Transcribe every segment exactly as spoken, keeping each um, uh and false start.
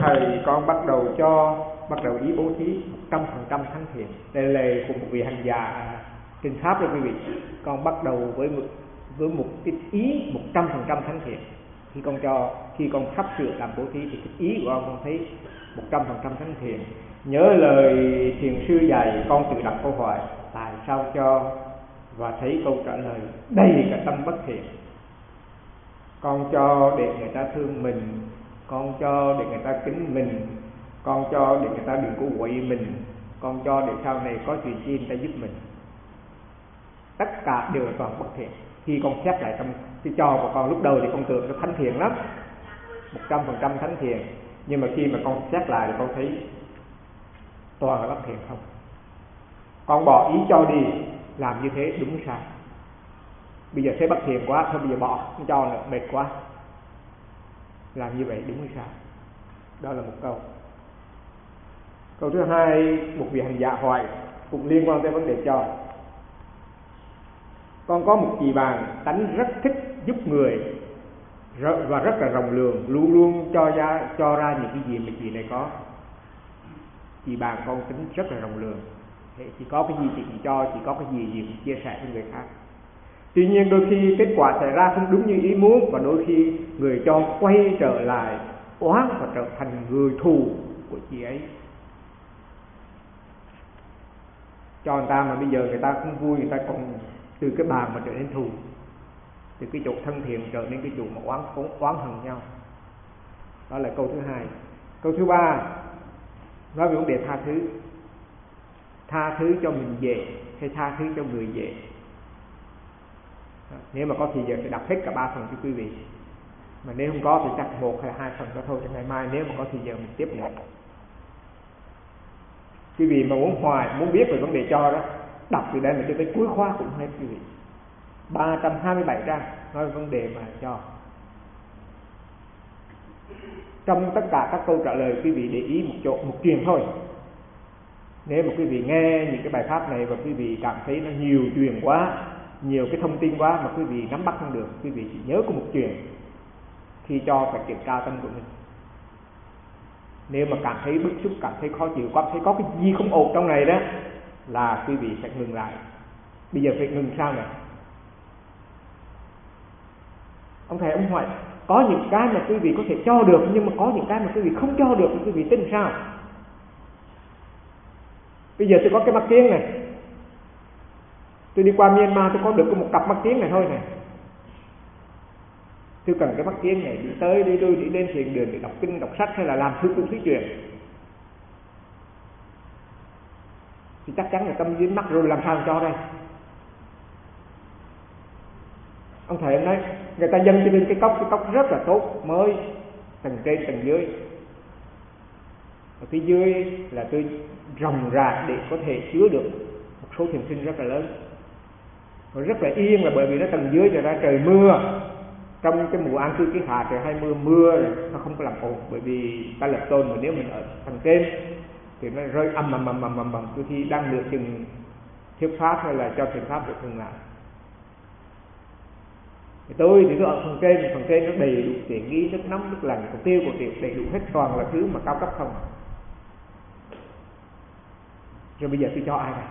thầy, con bắt đầu cho bắt đầu ý bố thí một trăm phần trăm thánh thiện. Đây là lời của một vị hành giả trên pháp đó quý vị. Con bắt đầu với một với một cái ý một trăm phần trăm thánh thiện. Khi con cho khi con sắp sửa làm bố thí thì cái ý của con con thấy một trăm phần trăm thánh thiện. Nhớ lời thiền sư dạy, con tự đặt câu hỏi tại sao cho, và thấy câu trả lời đầy cả tâm bất thiện. Con cho để người ta thương mình, con cho để người ta kính mình, con cho để người ta đừng có quậy mình, con cho để sau này có chuyện chi người ta giúp mình. Tất cả đều là toàn bất thiện. Khi con xét lại trong cái cho của con lúc đầu thì con tưởng nó thánh thiện lắm, một trăm phần trăm thánh thiện, nhưng mà khi mà con xét lại thì con thấy toàn là bất thiện không. Con bỏ ý cho đi, làm như thế đúng sai. Bây giờ thấy bất thiện quá, thôi bây giờ bỏ, không cho nữa, mệt quá. Làm như vậy đúng hay sai? Đó là một câu. Câu thứ hai, một vị hành giả hỏi cũng liên quan tới vấn đề cho. Con có một chị bạn tánh rất thích giúp người và rất là rộng lượng, luôn luôn cho ra cho ra những cái gì mà chị này có. Chị bạn con tính rất là rộng lượng, chỉ có cái gì chị cũng cho, chỉ có cái gì gì cũng chia sẻ với người khác. Tuy nhiên đôi khi kết quả xảy ra không đúng như ý muốn, và đôi khi người cho quay trở lại oán và trở thành người thù của chị ấy. Cho người ta mà bây giờ người ta không vui, người ta còn từ cái bàn mà trở nên thù, từ cái chỗ thân thiện trở nên cái chỗ mà oán oán hận nhau. Đó là câu thứ hai. Câu thứ ba nói về vấn đề tha thứ. Tha thứ cho mình dễ hay tha thứ cho người dễ? Nếu mà có thì giờ sẽ đọc hết cả ba phần cho quý vị, mà nếu không có thì chắc một hay hai phần đó thôi, cho ngày mai nếu mà có thì giờ mình tiếp nữa. Quý vị mà muốn hoài muốn biết về vấn đề cho đó, đọc từ đây mà cho tới cuối khóa cũng hết quý vị. ba trăm hai mươi bảy trang nói về vấn đề mà cho. Trong tất cả các câu trả lời, quý vị để ý một chỗ, một chuyện thôi. Nếu mà quý vị nghe những cái bài pháp này và quý vị cảm thấy nó nhiều chuyện quá, nhiều cái thông tin quá mà quý vị nắm bắt không được, quý vị chỉ nhớ có một chuyện: khi cho phải kiểm tra tâm của mình. Nếu mà cảm thấy bức xúc, cảm thấy khó chịu, cảm thấy có cái gì không ổn trong này đó, là quý vị phải ngừng lại. Bây giờ phải ngừng sao này? Ông thầy ông hỏi, có những cái mà quý vị có thể cho được, nhưng mà có những cái mà quý vị không cho được thì quý vị tin sao? Bây giờ tôi có cái mắt kiếng này, tôi đi qua Myanmar tôi có được một cặp mắt kiếng này thôi này. Tôi cần cái mắt kiếng này đi tới đi lui đi lên thiền đường để đọc kinh đọc sách hay là làm thứ cũng thứ chuyện, thì chắc chắn là tâm dính mắt rồi, làm sao cho đây? Ông thầy nói người ta dâng cho mình cái cốc, cái cốc rất là tốt, mới tầng trên tầng dưới, ở phía dưới là tôi ròng rạc để có thể chứa được một số thiền sinh rất là lớn. Nó rất là yên là bởi vì nó tầng dưới rồi ra trời mưa, trong cái mùa an cư kiết hạ trời hay mưa mưa rồi, nó không có làm ồn, bởi vì ta lập tôn mà nếu mình ở tầng trên thì nó rơi âm ầm ầm ầm ầm ầm, đôi khi đang lựa chừng thuyết pháp hay là cho thiền pháp được dừng lại. Thì tôi thì tôi ở phần trên, phần trên nó đầy đủ tiện nghi, nước nóng, nước lạnh, cục tiêu, cục tiệu, đầy đủ hết, toàn là thứ mà cao cấp không. Rồi bây giờ tôi cho ai này?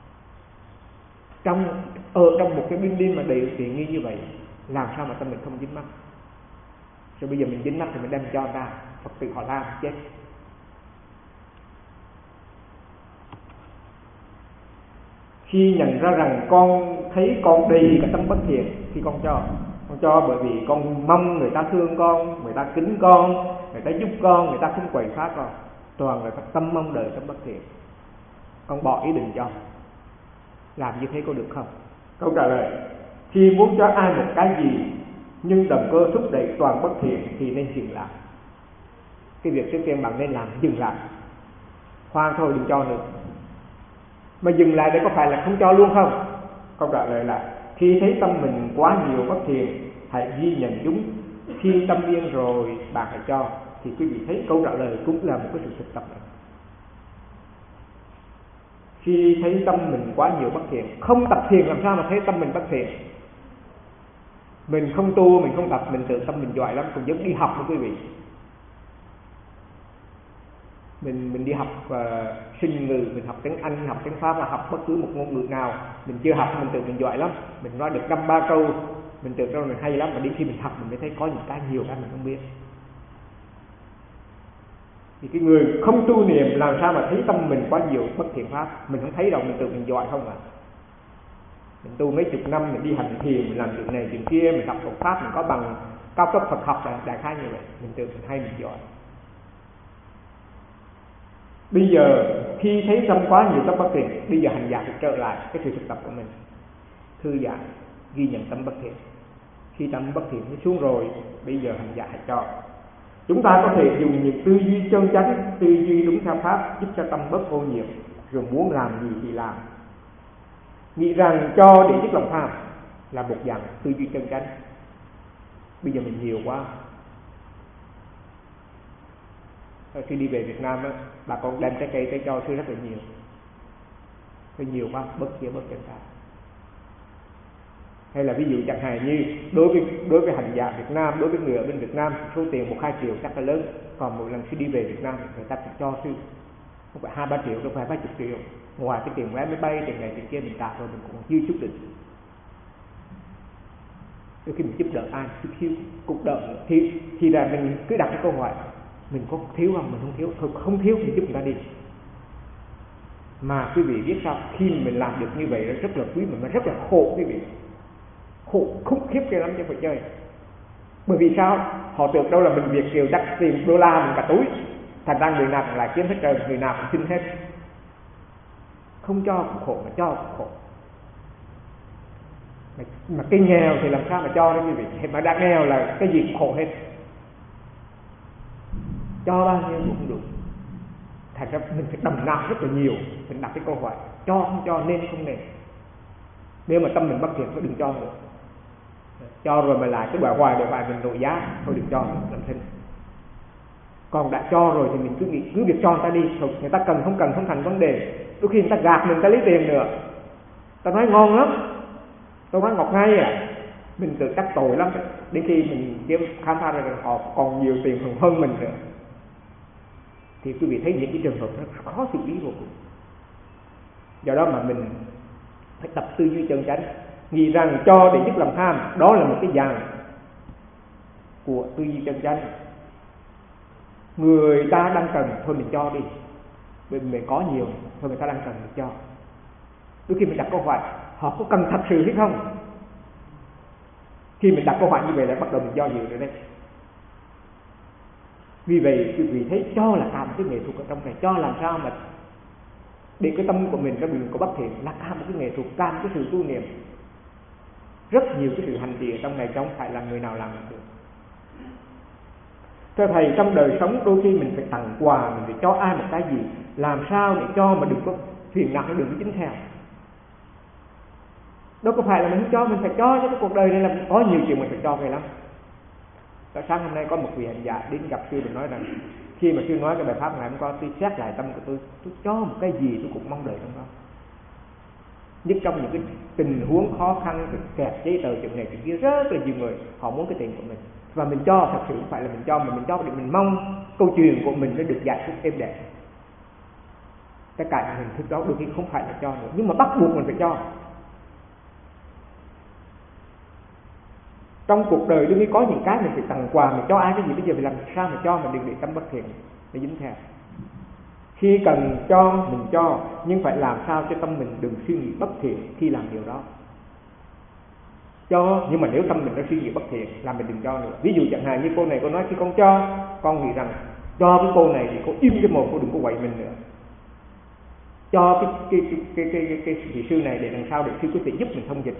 Trong ở trong một cái building mà đầy đủ tiện nghi như vậy, làm sao mà tâm mình không dính mắc? Rồi bây giờ mình dính mắc thì mình đem cho người ta, Phật tử họ la chết. Khi nhận ra rằng con thấy con đầy cả tâm bất thiện khi con cho, con cho bởi vì con mong người ta thương con, người ta kính con, người ta giúp con, người ta không quậy phá con, toàn là tâm mong đợi, tâm bất thiện. Con bỏ ý định cho, làm như thế có được không? Câu trả lời: khi muốn cho ai một cái gì nhưng động cơ thúc đẩy toàn bất thiện thì nên dừng lại. Cái việc trước tiên bạn nên làm dừng lại, khoan thôi đừng cho nữa. Mà dừng lại đây có phải là không cho luôn không? Câu trả lời là khi thấy tâm mình quá nhiều bất thiện, hãy ghi nhận chúng. Khi tâm yên rồi bạn hãy cho. Thì quý vị thấy câu trả lời cũng là một cái sự thực tập này. Khi thấy tâm mình quá nhiều bất thiện, không tập thiền làm sao mà thấy tâm mình bất thiện? Mình không tu, mình không tập, mình tự tâm mình giỏi lắm, còn giống đi học đó quý vị. mình mình đi học uh, sinh ngữ, mình học tiếng Anh, học tiếng Pháp, là học bất cứ một ngôn ngữ nào mình chưa học mình tự mình giỏi lắm, mình nói được năm ba câu mình tự cho mình hay lắm, mà đến khi mình học mình mới thấy có những cái nhiều cái mình không biết. Thì cái người không tu niệm làm sao mà thấy tâm mình quá nhiều bất thiện pháp, mình không thấy đâu, mình tự mình giỏi không à. Mình tu mấy chục năm, mình đi hành thiền, mình làm chuyện này chuyện kia, mình học Phật pháp, mình có bằng cao cấp Phật học là đại khái như vậy, mình tự mình hay mình giỏi. Bây giờ khi thấy tâm quá nhiều tâm bất thiện, bây giờ hành giả phải trở lại cái sự thực tập của mình, thư giãn, ghi nhận tâm bất thiện. Khi tâm bất thiện nó xuống rồi, bây giờ hành giả hãy cho. Chúng ta có thể dùng những tư duy chân chánh, tư duy đúng theo pháp, giúp cho tâm bớt ô nhiễm, rồi muốn làm gì thì làm. Nghĩ rằng cho để dứt lòng tham là một dạng tư duy chân chánh. Bây giờ mình nhiều quá. Khi đi về Việt Nam á, bà con đem trái cây tới cho sư rất là nhiều. Hơi nhiều quá, bớt kia bớt chân ta. Hay là ví dụ chẳng hạn như đối với đối với hành giả Việt Nam, đối với người ở bên Việt Nam, số tiền một hai triệu chắc là lớn, còn một lần khi đi về Việt Nam người ta chỉ cho sư không phải hai ba triệu, đâu phải ba chục triệu, ngoài cái tiền vé máy bay, tiền này tiền kia mình trả rồi mình cũng dư chút đỉnh. Đôi khi mình giúp đỡ ai chút xíu cuộc đời thì thì là mình cứ đặt cái câu hỏi mình có thiếu không, mình không thiếu, thôi không thiếu thì giúp người ta đi. Mà quý vị biết sao, khi mình làm được như vậy nó rất là quý, mà rất là khổ quý vị, khổ khủng khiếp kia lắm chứ phải chơi. Bởi vì sao? Họ tưởng đâu là mình Việt kiều chắc tiền đô la mình cả túi, thành ra người nào cũng lại kiếm hết trời, người nào cũng xin hết. Không cho cũng khổ, mà cho cũng khổ. Mà, mà cái nghèo thì làm sao mà cho đó quý vị, mà đã nghèo là cái gì cũng khổ hết. Cho bao nhiêu cũng không đủ. Thành ra mình phải đầm nạo rất là nhiều, mình đặt cái câu hỏi cho không cho, nên không nên. Nếu mà tâm mình bất thiện thì đừng cho nữa. Cho rồi mà lại cứ bảo hoài để hoài mình nội giá, thôi đừng cho nữa, làm thân. Còn đã cho rồi thì mình cứ nghĩ cứ việc cho người ta đi, thôi người ta cần không cần không thành vấn đề. Đôi khi người ta gạt mình, người ta lấy tiền nữa, ta nói ngon lắm, tôi nói ngọt ngay à, mình tự trách tội lắm. Đến khi mình kiếm khám phá ra rằng họ còn nhiều tiền hơn hơn mình nữa, thì quý vị thấy những cái trường hợp nó khó xử lý vô cùng. Do đó mà mình phải tập tư duy chân chánh, nghĩ rằng cho để dứt lòng tham, đó là một cái dạng của tư duy chân chánh. Người ta đang cần, thôi mình cho đi, bởi vì mình có nhiều, thôi người ta đang cần mình cho. Đôi khi mình đặt câu hỏi họ có cần thật sự hay không. Khi mình đặt câu hỏi như vậy là bắt đầu mình do dự rồi đấy. Vì vậy quý vị thấy cho là cả một cái nghệ thuật ở trong này, cho làm sao mà để cái tâm của mình nó đừng có bất thiện, là cả một cái nghệ thuật, cả một cái sự tu niệm. Rất nhiều cái sự hành trì ở trong này, không phải là người nào làm được. Thưa thầy, trong đời sống đôi khi mình phải tặng quà, mình phải cho ai một cái gì, làm sao để cho mà đừng có phiền não, đừng có dính theo. Đâu có phải là mình không cho, mình phải cho, cho cái cuộc đời này là có nhiều chuyện mình phải cho về lắm. Tại sáng hôm nay có một vị hành giả đến gặp sư và nói rằng khi mà sư nói cái bài pháp ngày hôm qua, tôi xét lại tâm của tôi, tôi cho một cái gì tôi cũng mong đợi trong đó. Nhất trong những cái tình huống khó khăn, kẹt giấy tờ chuyện này chuyện kia, rất là nhiều người họ muốn cái tiền của mình, và mình cho thật sự không phải là mình cho, mà mình cho để mình mong câu chuyện của mình nó được giải quyết êm đẹp. Tất cả những hình thức đó đôi khi không phải là cho nữa, nhưng mà bắt buộc mình phải cho. Trong cuộc đời đương nhiên có những cái mình phải tặng quà, mình cho ai cái gì, bây giờ mình làm sao mà cho mà đừng để tâm bất thiện để dính theo. Khi cần cho mình cho, nhưng phải làm sao cho tâm mình đừng suy nghĩ bất thiện khi làm điều đó. Cho, nhưng mà nếu tâm mình nó suy nghĩ bất thiện là mình đừng cho nữa. Ví dụ chẳng hạn như cô này, cô nói khi con cho, con nghĩ rằng cho với cô này thì cô im cái mồm, cô đừng có quậy mình nữa. Cho cái cái cái cái cái, cái, cái vị sư này để làm sao để sư có thể giúp mình thông dịch.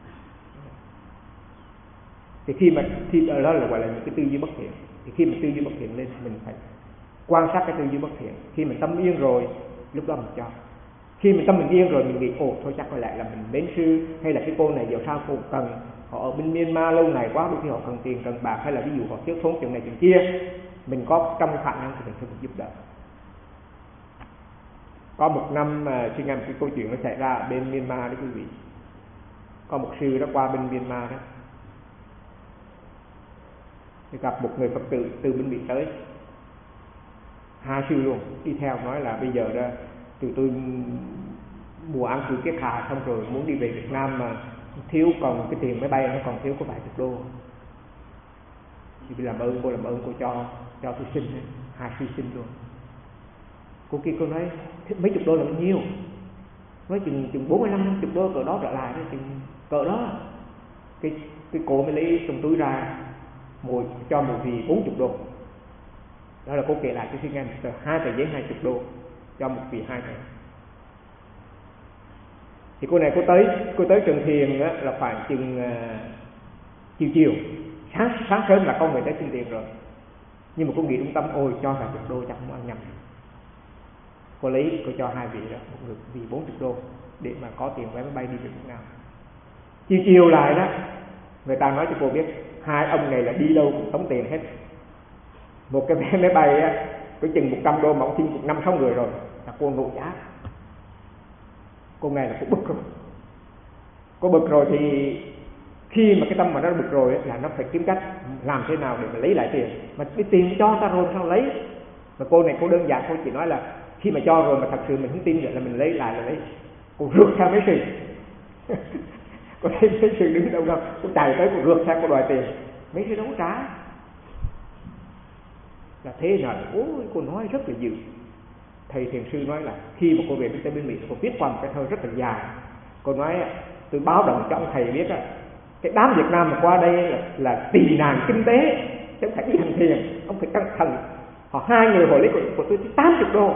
Thì khi mà thì đó là gọi là những cái tư duy bất thiện. Thì khi mà tư duy bất thiện lên, mình phải quan sát cái tư duy bất thiện. Khi mình tâm yên rồi, lúc đó mình cho. Khi mình tâm mình yên rồi, mình nghĩ ồ thôi chắc có lẽ là mình mến sư, hay là cái cô này giờ sao cô cần, họ ở bên Myanmar lâu ngày quá, đôi khi họ cần tiền cần bạc, hay là ví dụ họ thiếu thốn chuyện này chuyện kia, mình có trong khả năng thì mình sẽ giúp đỡ. Có một năm mà suy ngẫm cái câu chuyện nó xảy ra ở bên Myanmar đó quý vị. Có một sư đó qua bên Myanmar đó, thì gặp một người Phật tử từ bên Mỹ tới. hai sư luôn đi theo, nói là bây giờ đó tụi tôi mùa ăn tuổi Kiết Hà xong rồi muốn đi về Việt Nam mà thiếu còn cái tiền máy bay nó còn thiếu có vài chục đô, thì làm ơn cô làm ơn cô cho cho tôi xin. Hai sư xin luôn. Cô kia cô nói mấy chục đô là bao nhiêu? Nói chừng chừng bốn mươi lăm năm chục đô cỡ đó trở lại đó, chừng cỡ đó. Cái cái cô mới lấy trong túi ra một cho một vị bốn chục đô. Đó là cô kể lại cho xin nghe, hai tờ giấy hai chục đô cho một vị hai tờ. Thì cô này cô tới cô tới Trần Thiền á, là khoảng chừng uh, chiều chiều sáng sáng sớm là con người tới xin tiền rồi, nhưng mà cô nghĩ trung tâm ôi cho vài chục đô chắc không ăn nhầm. Cô lấy cô cho hai vị đó, một người vì bốn chục đô để mà có tiền vé máy bay đi về Việt Nam. Chiều chiều lại đó, người ta nói cho cô biết hai ông này là đi đâu cũng tống tiền hết. Một cái vé máy bay á có chừng một trăm đô mà ông xin một năm sáu người rồi, là cô nộ giá. Cô nghe là cô bực rồi. Cô bực rồi thì khi mà cái tâm mà nó bực rồi ấy, là nó phải kiếm cách làm thế nào để mà lấy lại tiền. Mà cái tiền cho ta rồi sao lấy? Mà cô này cô đơn giản cô chỉ nói là khi mà cho rồi mà thật sự mình không tin vậy là mình lấy lại là lấy. Cô rượt sang mấy sư. Cô thấy mấy sư đứng đâu đâu, cô chạy tới cô rượt sang cô đòi tiền. Mấy sư đâu có trả. Là thế nào? Ôi cô nói rất là dữ. Thầy thiền sư nói là khi mà cô về tới bên Mỹ, cô viết qua một cái thơ rất là dài. Cô nói tôi báo động cho ông thầy biết á, cái đám Việt Nam mà qua đây là, là tị nạn kinh tế, chứ không phải đi hành thiền, ông phải căng thẳng. Họ hai người hồi lấy của, của tôi tám mươi đô,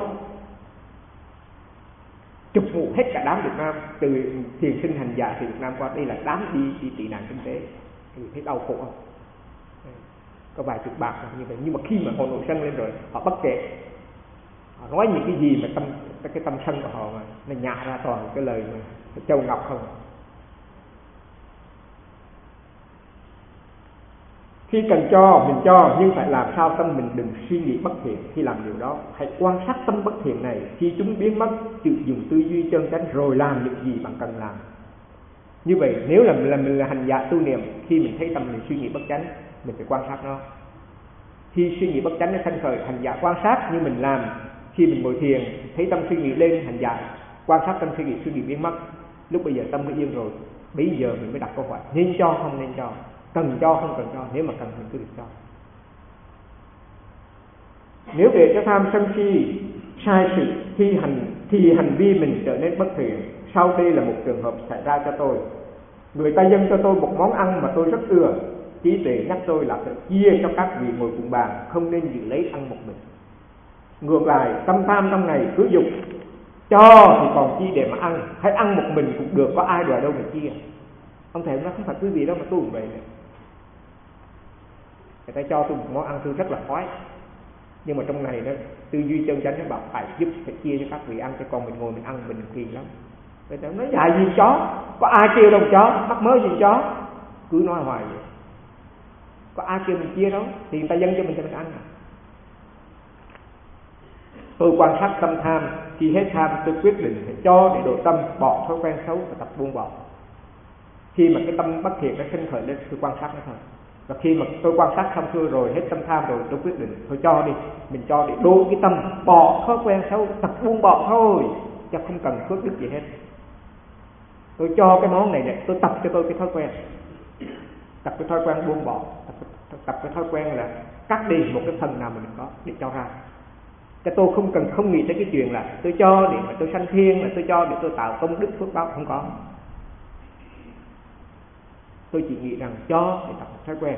chụp mũ hết cả đám Việt Nam, từ thiền sinh hành giả thì Việt Nam qua đây là đám đi đi tị nạn kinh tế, thì thấy đau khổ không? Có vài chục bạc như vậy, nhưng mà khi mà họ nổi sân lên rồi, họ bất kể. Họ nói những cái gì mà tâm cái tâm sân của họ mà nó nhả ra toàn cái lời mà châu ngọc không. Khi cần cho mình cho, nhưng phải làm sao tâm mình đừng suy nghĩ bất thiện. Khi làm điều đó hãy quan sát tâm bất thiện này, khi chúng biến mất tự dùng tư duy chân chánh rồi làm những gì bạn cần làm. Như vậy nếu là mình là, mình là hành giả tu niệm, khi mình thấy tâm mình suy nghĩ bất chánh, mình phải quan sát nó. Khi suy nghĩ bất chánh nó sanh khởi, hành giả quan sát như mình làm. Khi mình ngồi thiền thấy tâm suy nghĩ lên, hành giả quan sát tâm suy nghĩ suy nghĩ biến mất. Lúc bây giờ tâm mới yên rồi, bây giờ mình mới đặt câu hỏi nên cho không nên cho, cần cho không cần cho. Nếu mà cần mình cứ được cho. Nếu để cho tham sân si sai sự thi hành thì hành vi mình trở nên bất thiện. Sau đây là một trường hợp xảy ra cho tôi. Người ta dâng cho tôi một món ăn mà tôi rất ưa. Trí tuệ nhắc tôi là phải chia cho các vị ngồi cùng bàn, không nên giữ lấy ăn một mình. Ngược lại, tâm tham trong này cứ dục cho thì còn chi để mà ăn, hãy ăn một mình cũng được, có ai đòi đâu mà chia. Ông thầy nó không phải quý vị đâu mà tu vậy này. Người ta cho tôi một món ăn tôi rất là khoái, nhưng mà trong này nó tư duy chân chánh nó bảo phải giúp, phải chia cho các vị ăn, chứ còn mình ngồi mình ăn mình phiền lắm. Người ta nói dạy gì chó, có ai kêu đâu chó, mắc mớ gì chó, cứ nói hoài vậy. Có ai kêu mình chia đâu, thì người ta dâng cho mình cho mình ăn. Tôi quan sát tâm tham, khi hết tham tôi quyết định phải cho để độ tâm, bỏ thói quen xấu và tập buông bỏ. Khi mà cái tâm bất thiện nó sinh khởi lên, tôi quan sát nó thôi. Và khi mà tôi quan sát xong xuôi rồi, hết tâm tham rồi, tôi quyết định thôi cho đi, mình cho để độ cái tâm, bỏ thói quen xấu, tập buông bỏ thôi, chứ không cần phước đức gì hết. Tôi cho cái món này này, tôi tập cho tôi cái thói quen, tập cái thói quen buông bỏ, tập, tập cái thói quen là cắt đi một cái phần nào mà mình có để cho ra. Cái tôi không cần không nghĩ tới cái chuyện là tôi cho để mà tôi sanh thiên, là tôi cho để tôi tạo công đức phước báo, không có. Tôi chỉ nghĩ rằng cho để tập một thói quen.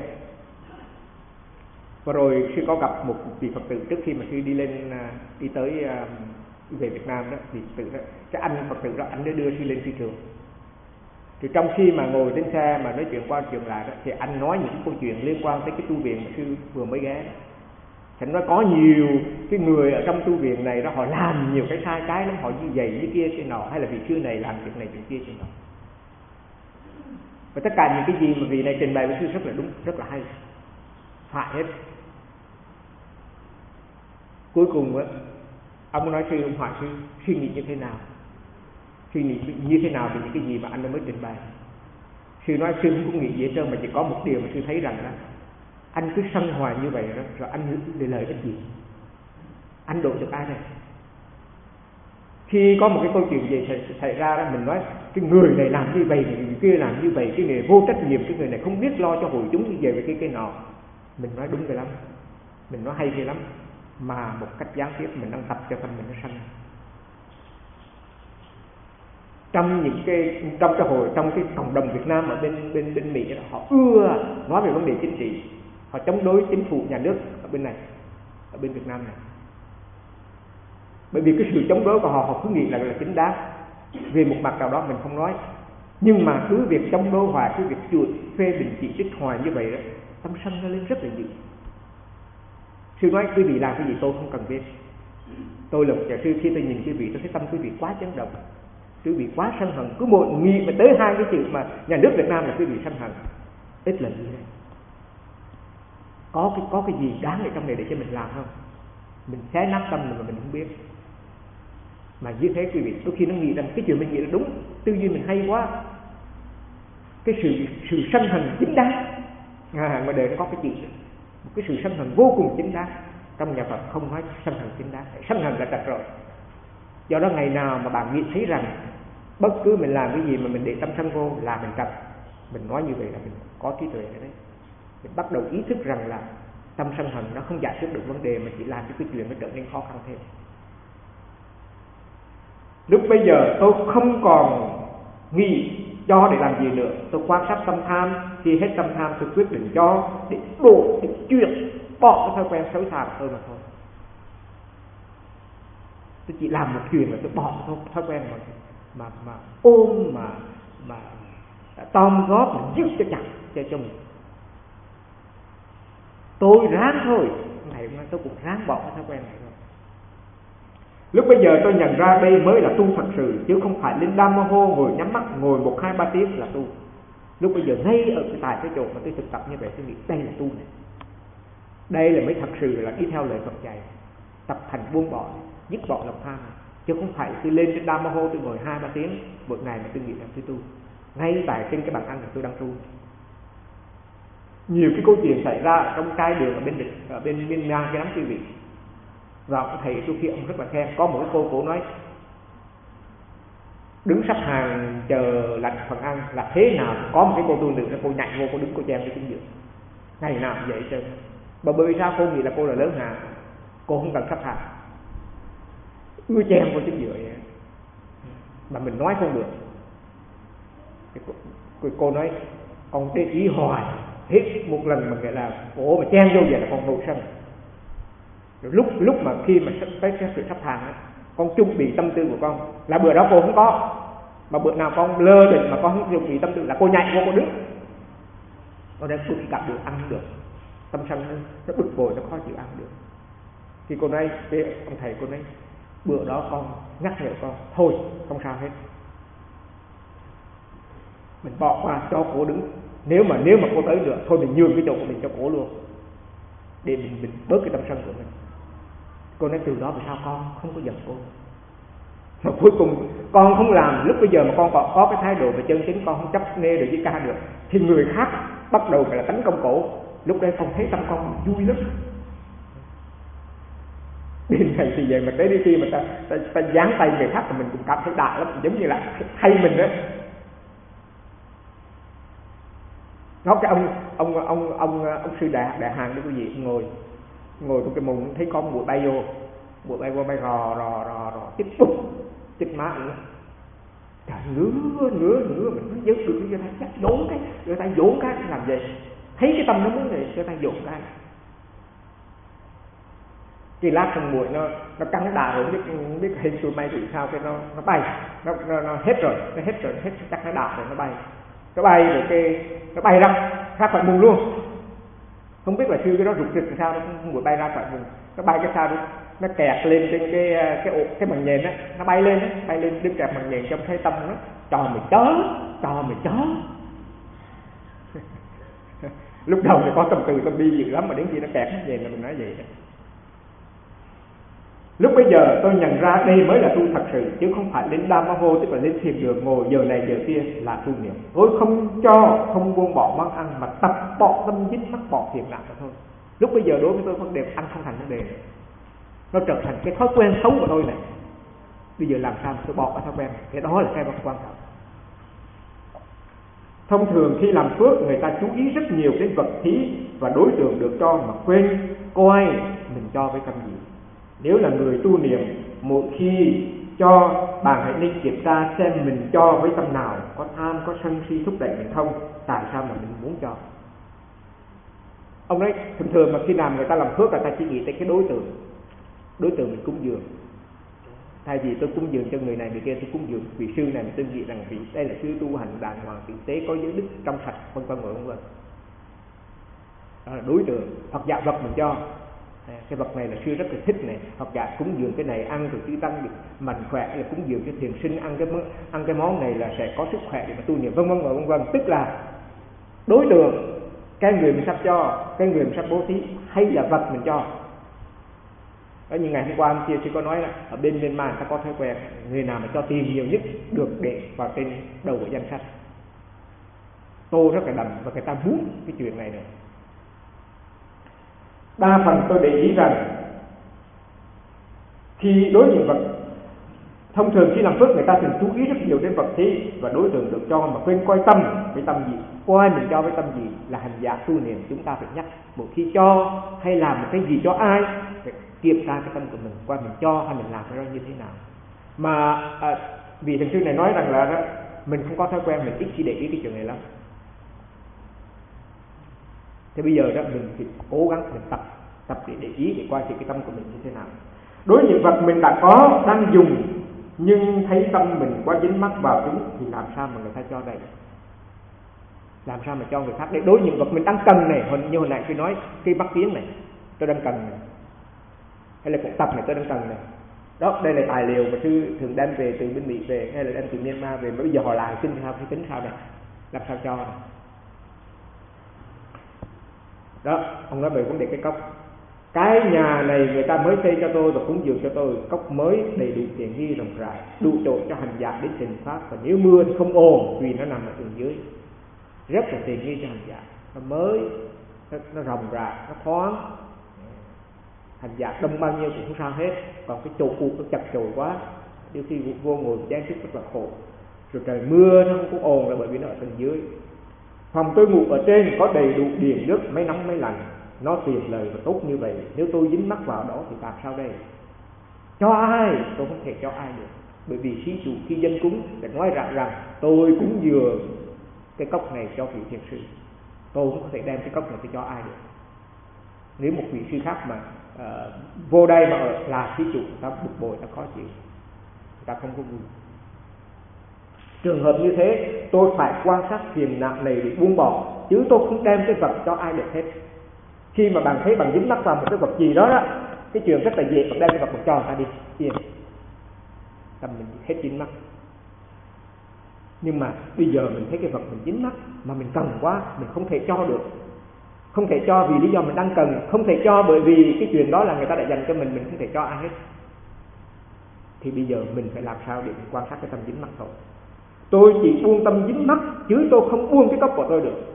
Và rồi sư có gặp một vị Phật tử trước khi mà sư đi lên đi tới về Việt Nam đó, thì tự đó, cái anh Phật tử đó anh đã đưa sư lên phi trường. Thì trong khi mà ngồi trên xe mà nói chuyện qua chuyện lại đó, thì anh nói những câu chuyện liên quan tới cái tu viện mà sư vừa mới ghé. Thành nói có nhiều cái người ở trong tu viện này đó, họ làm nhiều cái sai trái lắm, họ như vậy như kia kia nọ, hay là vị sư này làm chuyện này chuyện kia chuyện nọ. Và tất cả những cái gì mà vị này trình bày với sư rất là đúng, rất là hay, phải hết. Cuối cùng á, ông nói sư, ông hỏi sư suy nghĩ như thế nào, suy nghĩ như thế nào về những cái gì mà anh đã mới trình bày. Sư nói sư không có nghĩ gì hết trơn, mà chỉ có một điều mà sư thấy rằng đó, anh cứ sân hoài như vậy đó, rồi anh để lợi ích gì? anh độ được ai này? Khi có một cái câu chuyện gì xảy, xảy ra đó, mình nói cái người này làm như vậy, người kia làm như vậy, cái người vô trách nhiệm, cái người này không biết lo cho hội chúng như vậy về cái cái nọ. Mình nói đúng rồi lắm, mình nói hay ghê lắm, mà một cách gián tiếp mình đang tập cho tâm mình nó sanh. Trong những cái trong cái hội trong cái cộng đồng Việt Nam ở bên bên bên Mỹ đó, họ ưa nói về vấn đề chính trị, họ chống đối chính phủ nhà nước ở bên này, ở bên Việt Nam này. Bởi vì cái sự chống đối của họ họ cứ nghĩ là là chính đáng. Về một mặt nào đó mình không nói, nhưng mà cứ việc chống đối hoài, cứ việc chuột phê bình chỉ trích hoài như vậy đó, tâm sân nó lên rất là dữ. Sư nói quý vị làm cái gì tôi không cần biết. Tôi là một nhà sư, khi tôi nhìn quý vị tôi thấy tâm quý vị quá chấn động, quý vị quá sân hận. Cứ một nghĩ mà tới hai cái chữ mà nhà nước Việt Nam là quý vị sân hận, ít là gì đấy. Có cái có cái gì đáng ở trong này để cho mình làm không? Mình xé nát tâm mình mà mình không biết. Mà như thế quý vị, đôi khi nó nghĩ rằng cái chuyện mình nghĩ là đúng, tư duy mình hay quá. Cái sự sự sân hận chính đáng, à, ngoài đời nó có cái chuyện một cái sự sân hận vô cùng chính đáng. Trong nhà Phật không nói sân hận chính đáng, sân hận là trật rồi. Do đó ngày nào mà bạn nghĩ thấy rằng bất cứ mình làm cái gì mà mình để tâm sân vô là mình trật, mình nói như vậy là mình có trí tuệ đấy. Mình bắt đầu ý thức rằng là tâm sân hận nó không giải quyết được vấn đề, mà chỉ làm cho cái chuyện nó trở nên khó khăn thêm. Lúc bây giờ tôi không còn nghĩ cho để làm gì nữa, tôi quan sát tâm tham. Khi hết tâm tham tôi quyết định cho để đổ, để chuyển bỏ cái thói quen xấu xa của tôi mà thôi. Tôi chỉ làm một chuyện là tôi bỏ cái thói quen mà mà mà ôm mà mà tom góp mà dứt cho chặt cho cho mình. Tôi ráng thôi, ngày hôm nay tôi cũng ráng bỏ cái thói quen này thôi. Lúc bây giờ tôi nhận ra đây mới là tu thật sự, chứ không phải lên Đam Mô Hô ngồi nhắm mắt ngồi một hai ba tiếng là tu. Lúc bây giờ ngay ở cái tại cái chỗ mà tôi thực tập như vậy, tôi nghĩ đây là tu này. Đây là mới thật sự là đi theo lời Phật dạy, tập thành buông bỏ, dứt bỏ lòng tham, chứ không phải tôi lên trên Đam Mô Hô tôi ngồi hai ba tiếng một ngày mà tôi nghĩ là tôi tu. Ngay tại trên cái bàn ăn là tôi đang tu. Nhiều cái câu chuyện xảy ra trong cai đường ở bên địch, ở bên miền Nam cái lắm quý vị. Và ông thầy tôi kia ông rất là khen, có một cái cô cổ nói đứng sắp hàng chờ lạnh phần ăn là thế nào có một cái cô tu nữ là cô nhảy vô, cô đứng cô chen cái chính giữa ngày nào vậy chứ. Mà bởi vì sao cô nghĩ là cô là lớn hà, cô không cần sắp hàng, ưa chen vô chính giữa vậy. Mà mình nói không được. Cô, cô nói con để ý hoài, hết một lần mà gọi là cổ mà chen vô vậy là con nổi sân. Rồi lúc lúc mà khi mà tới cái sự sắp hàng á, con chuẩn bị tâm tư của con là bữa đó cô không có, mà bữa nào con lơ định mà con không chuẩn bị tâm tư là cô nhảy vô cô đứng. Nó đang bực cả được ăn được, tâm sân nó, nó bực bội, nó khó chịu ăn được. Thì cô nói với ông thầy, cô nói bữa đó con nhắc nhở con thôi không sao hết, mình bỏ qua cho cô đứng. Nếu mà nếu mà cô tới được thôi mình nhường cái chỗ của mình cho cô luôn, để mình, mình bớt cái tâm sân của mình. Cô nói từ đó vì sao con không có giận cô. Mà cuối cùng con không làm, lúc bây giờ mà con có, có cái thái độ về chân chính, con không chấp nê được với ca được, thì người khác bắt đầu phải là tấn công cổ. Lúc đây con thấy tâm con vui lắm. Đến này thì vậy mà tới đi khi mà ta, ta, ta dán tay người khác thì mình cũng cảm thấy đại lắm, giống như là hay mình đó. Nó cái ông ông ông ông ông sư đại đại hàng đó quý vị, ngồi ngồi trong cái mùng thấy con bụi bay vô, bụi bay vô bay rò rò rò rò chích tụt chích má nữa. Trời, ngứa ngứa ngứa mình nói dứt được cái tay chắc vốn cái, cái tay vốn cái làm gì? Thấy cái tâm nó muốn này, cái tay vốn cái. Cái lát trong bụi nó nó cắn đà rồi, biết biết hình tụi may thì sao cái nó nó bay, nó, nó nó hết rồi, nó hết rồi, hết chắc nó đạp rồi nó bay. Nó bay rồi cái nó bay ra ra khỏi mùng luôn. Không biết là sư cái đó rụt rịch làm sao nó không vừa bay ra khỏi mùng. Nó bay cái sao đó, nó kẹt lên trên cái cái ổ cái bằng nhện á, nó bay lên á, bay lên đứng kẹt bằng nhện trong thấy tâm nó trò mày chó, trò mày chó. Lúc đầu thì có tâm từ tâm bi dữ lắm, mà đến khi nó kẹt nhện là mình nói vậy đó. Lúc bây giờ tôi nhận ra đây mới là tu thật sự, chứ không phải lên Đam Mô Hô, tức là lên thiền đường ngồi giờ này giờ kia là tu niệm. Tôi không cho, không buông bỏ món ăn, mà tập bỏ tâm dính mắc bỏ thiền nạn thôi. Lúc bây giờ đối với tôi vấn đề ăn không thành vấn đề. nó trở thành cái thói quen xấu của tôi này. Bây giờ làm sao tôi bỏ cái thói quen này? Cái đó là cái quan trọng. Thông thường khi làm phước, người ta chú ý rất nhiều đến vật thí và đối tượng được cho mà quên coi mình cho với tâm gì. Nếu là người tu niệm, mỗi khi cho, bạn hãy nên kiểm tra xem mình cho với tâm nào, có tham, có sân si thúc đẩy mình không, tại sao mà mình muốn cho. Ông nói thường thường mà khi nào người ta làm phước, người ta chỉ nghĩ tới cái đối tượng, đối tượng mình cúng dường. Thay vì tôi cúng dường cho người này người kia, tôi cúng dường vị sư này, tôi nghĩ rằng vị đây là sư tu hành đàng hoàng tử tế, có giới đức trong sạch, vân vân vân vân. Đó là đối tượng. Hoặc dạ vật mình cho, cái vật này là sư rất là thích này, hoặc dạ cúng dường cái này ăn rồi chư tăng được mạnh khỏe, là cúng dường cho thiền sinh ăn cái ăn cái món này là sẽ có sức khỏe để mà tu niệm, vân vân vân vân. Tức là đối tượng, cái người mình sắp cho, cái người mình sắp bố thí, hay là vật mình cho. Đó, như ngày hôm qua anh kia sư có nói là ở bên Myanmar người ta có thói quen, người nào mà cho tiền nhiều nhất được để vào trên đầu của danh sách. Tô rất là đậm và người ta muốn cái chuyện này nữa. Đa phần tôi để ý rằng khi đối diện vật, thông thường khi làm phước người ta thường chú ý rất nhiều đến vật thí và đối tượng được cho mà quên coi tâm với tâm gì. Coi mình cho với tâm gì là hành giả tu niệm. Chúng ta phải nhắc mỗi khi cho hay làm một cái gì cho ai, phải kiểm tra cái tâm của mình, coi mình cho hay mình làm cái đó như thế nào. Mà à, vị thiền sư này nói rằng là đó, mình không có thói quen, mình ít khi để ý cái chuyện này lắm. Thế bây giờ đó mình phải cố gắng mình tập tập để để ý, để coi thì cái tâm của mình như thế nào. Đối những vật mình đã có, đang dùng, nhưng thấy tâm mình quá dính mắc vào chúng thì làm sao mà người ta cho đây? Làm sao mà cho người khác? Để đối những vật mình đang cần này, như hồi nãy tôi nói cây bắt kiến này, tôi đang cần này, hay là cuộc tập này tôi đang cần này. Đó, đây là tài liệu mà sư thường đem về từ bên Mỹ về, hay là đem từ Myanmar về, mà bây giờ họ làm kinh sao, tính sao này, làm sao cho này. Đó, ông nói về vấn đề cái cốc. Cái nhà này người ta mới xây cho tôi và cúng dường cho tôi, cốc mới đầy đủ tiện nghi rộng rãi, đủ chỗ cho hành giả đến trình pháp, và nếu mưa thì không ồn vì nó nằm ở tầng dưới, rất là tiện nghi cho hành giả. Nó mới, nó, nó rộng rãi, nó thoáng, hành giả đông bao nhiêu cũng không sao hết. Còn cái chỗ cũ nó chật chội quá, đôi khi vô ngồi gian sức rất là khổ. Rồi trời mưa nó không có ồn là bởi vì nó ở tầng dưới. Phòng tôi ngủ ở trên có đầy đủ điện nước, máy nóng máy lạnh, nó tiện lợi và tốt như vậy. Nếu tôi dính mắc vào đó thì làm sao đây? Cho ai? Tôi không thể cho ai được. Bởi vì thí chủ khi dân cúng để nói rằng rằng tôi cúng dường cái cốc này cho vị thiền sư, tôi không có thể đem cái cốc này tôi cho ai được. Nếu một vị sư khác mà uh, vô đây mà ở là thí chủ, ta bực bội, ta khó chịu, ta không có vui. Trường hợp như thế tôi phải quan sát phiền não này để buông bỏ, chứ tôi không đem cái vật cho ai được hết. Khi mà bạn thấy bạn dính mắc vào một cái vật gì đó, đó cái chuyện rất là dễ, bạn đem cái vật bạn cho người ta đi, yên tâm mình hết dính mắc. Nhưng mà bây giờ mình thấy cái vật mình dính mắc mà mình cần quá, mình không thể cho được. Không thể cho vì lý do mình đang cần, không thể cho bởi vì cái chuyện đó là người ta đã dành cho mình, mình không thể cho ai hết. Thì bây giờ mình phải làm sao để mình quan sát cái tâm dính mắc thôi. Tôi chỉ buông tâm dính mắc, chứ tôi không buông cái cốc của tôi được.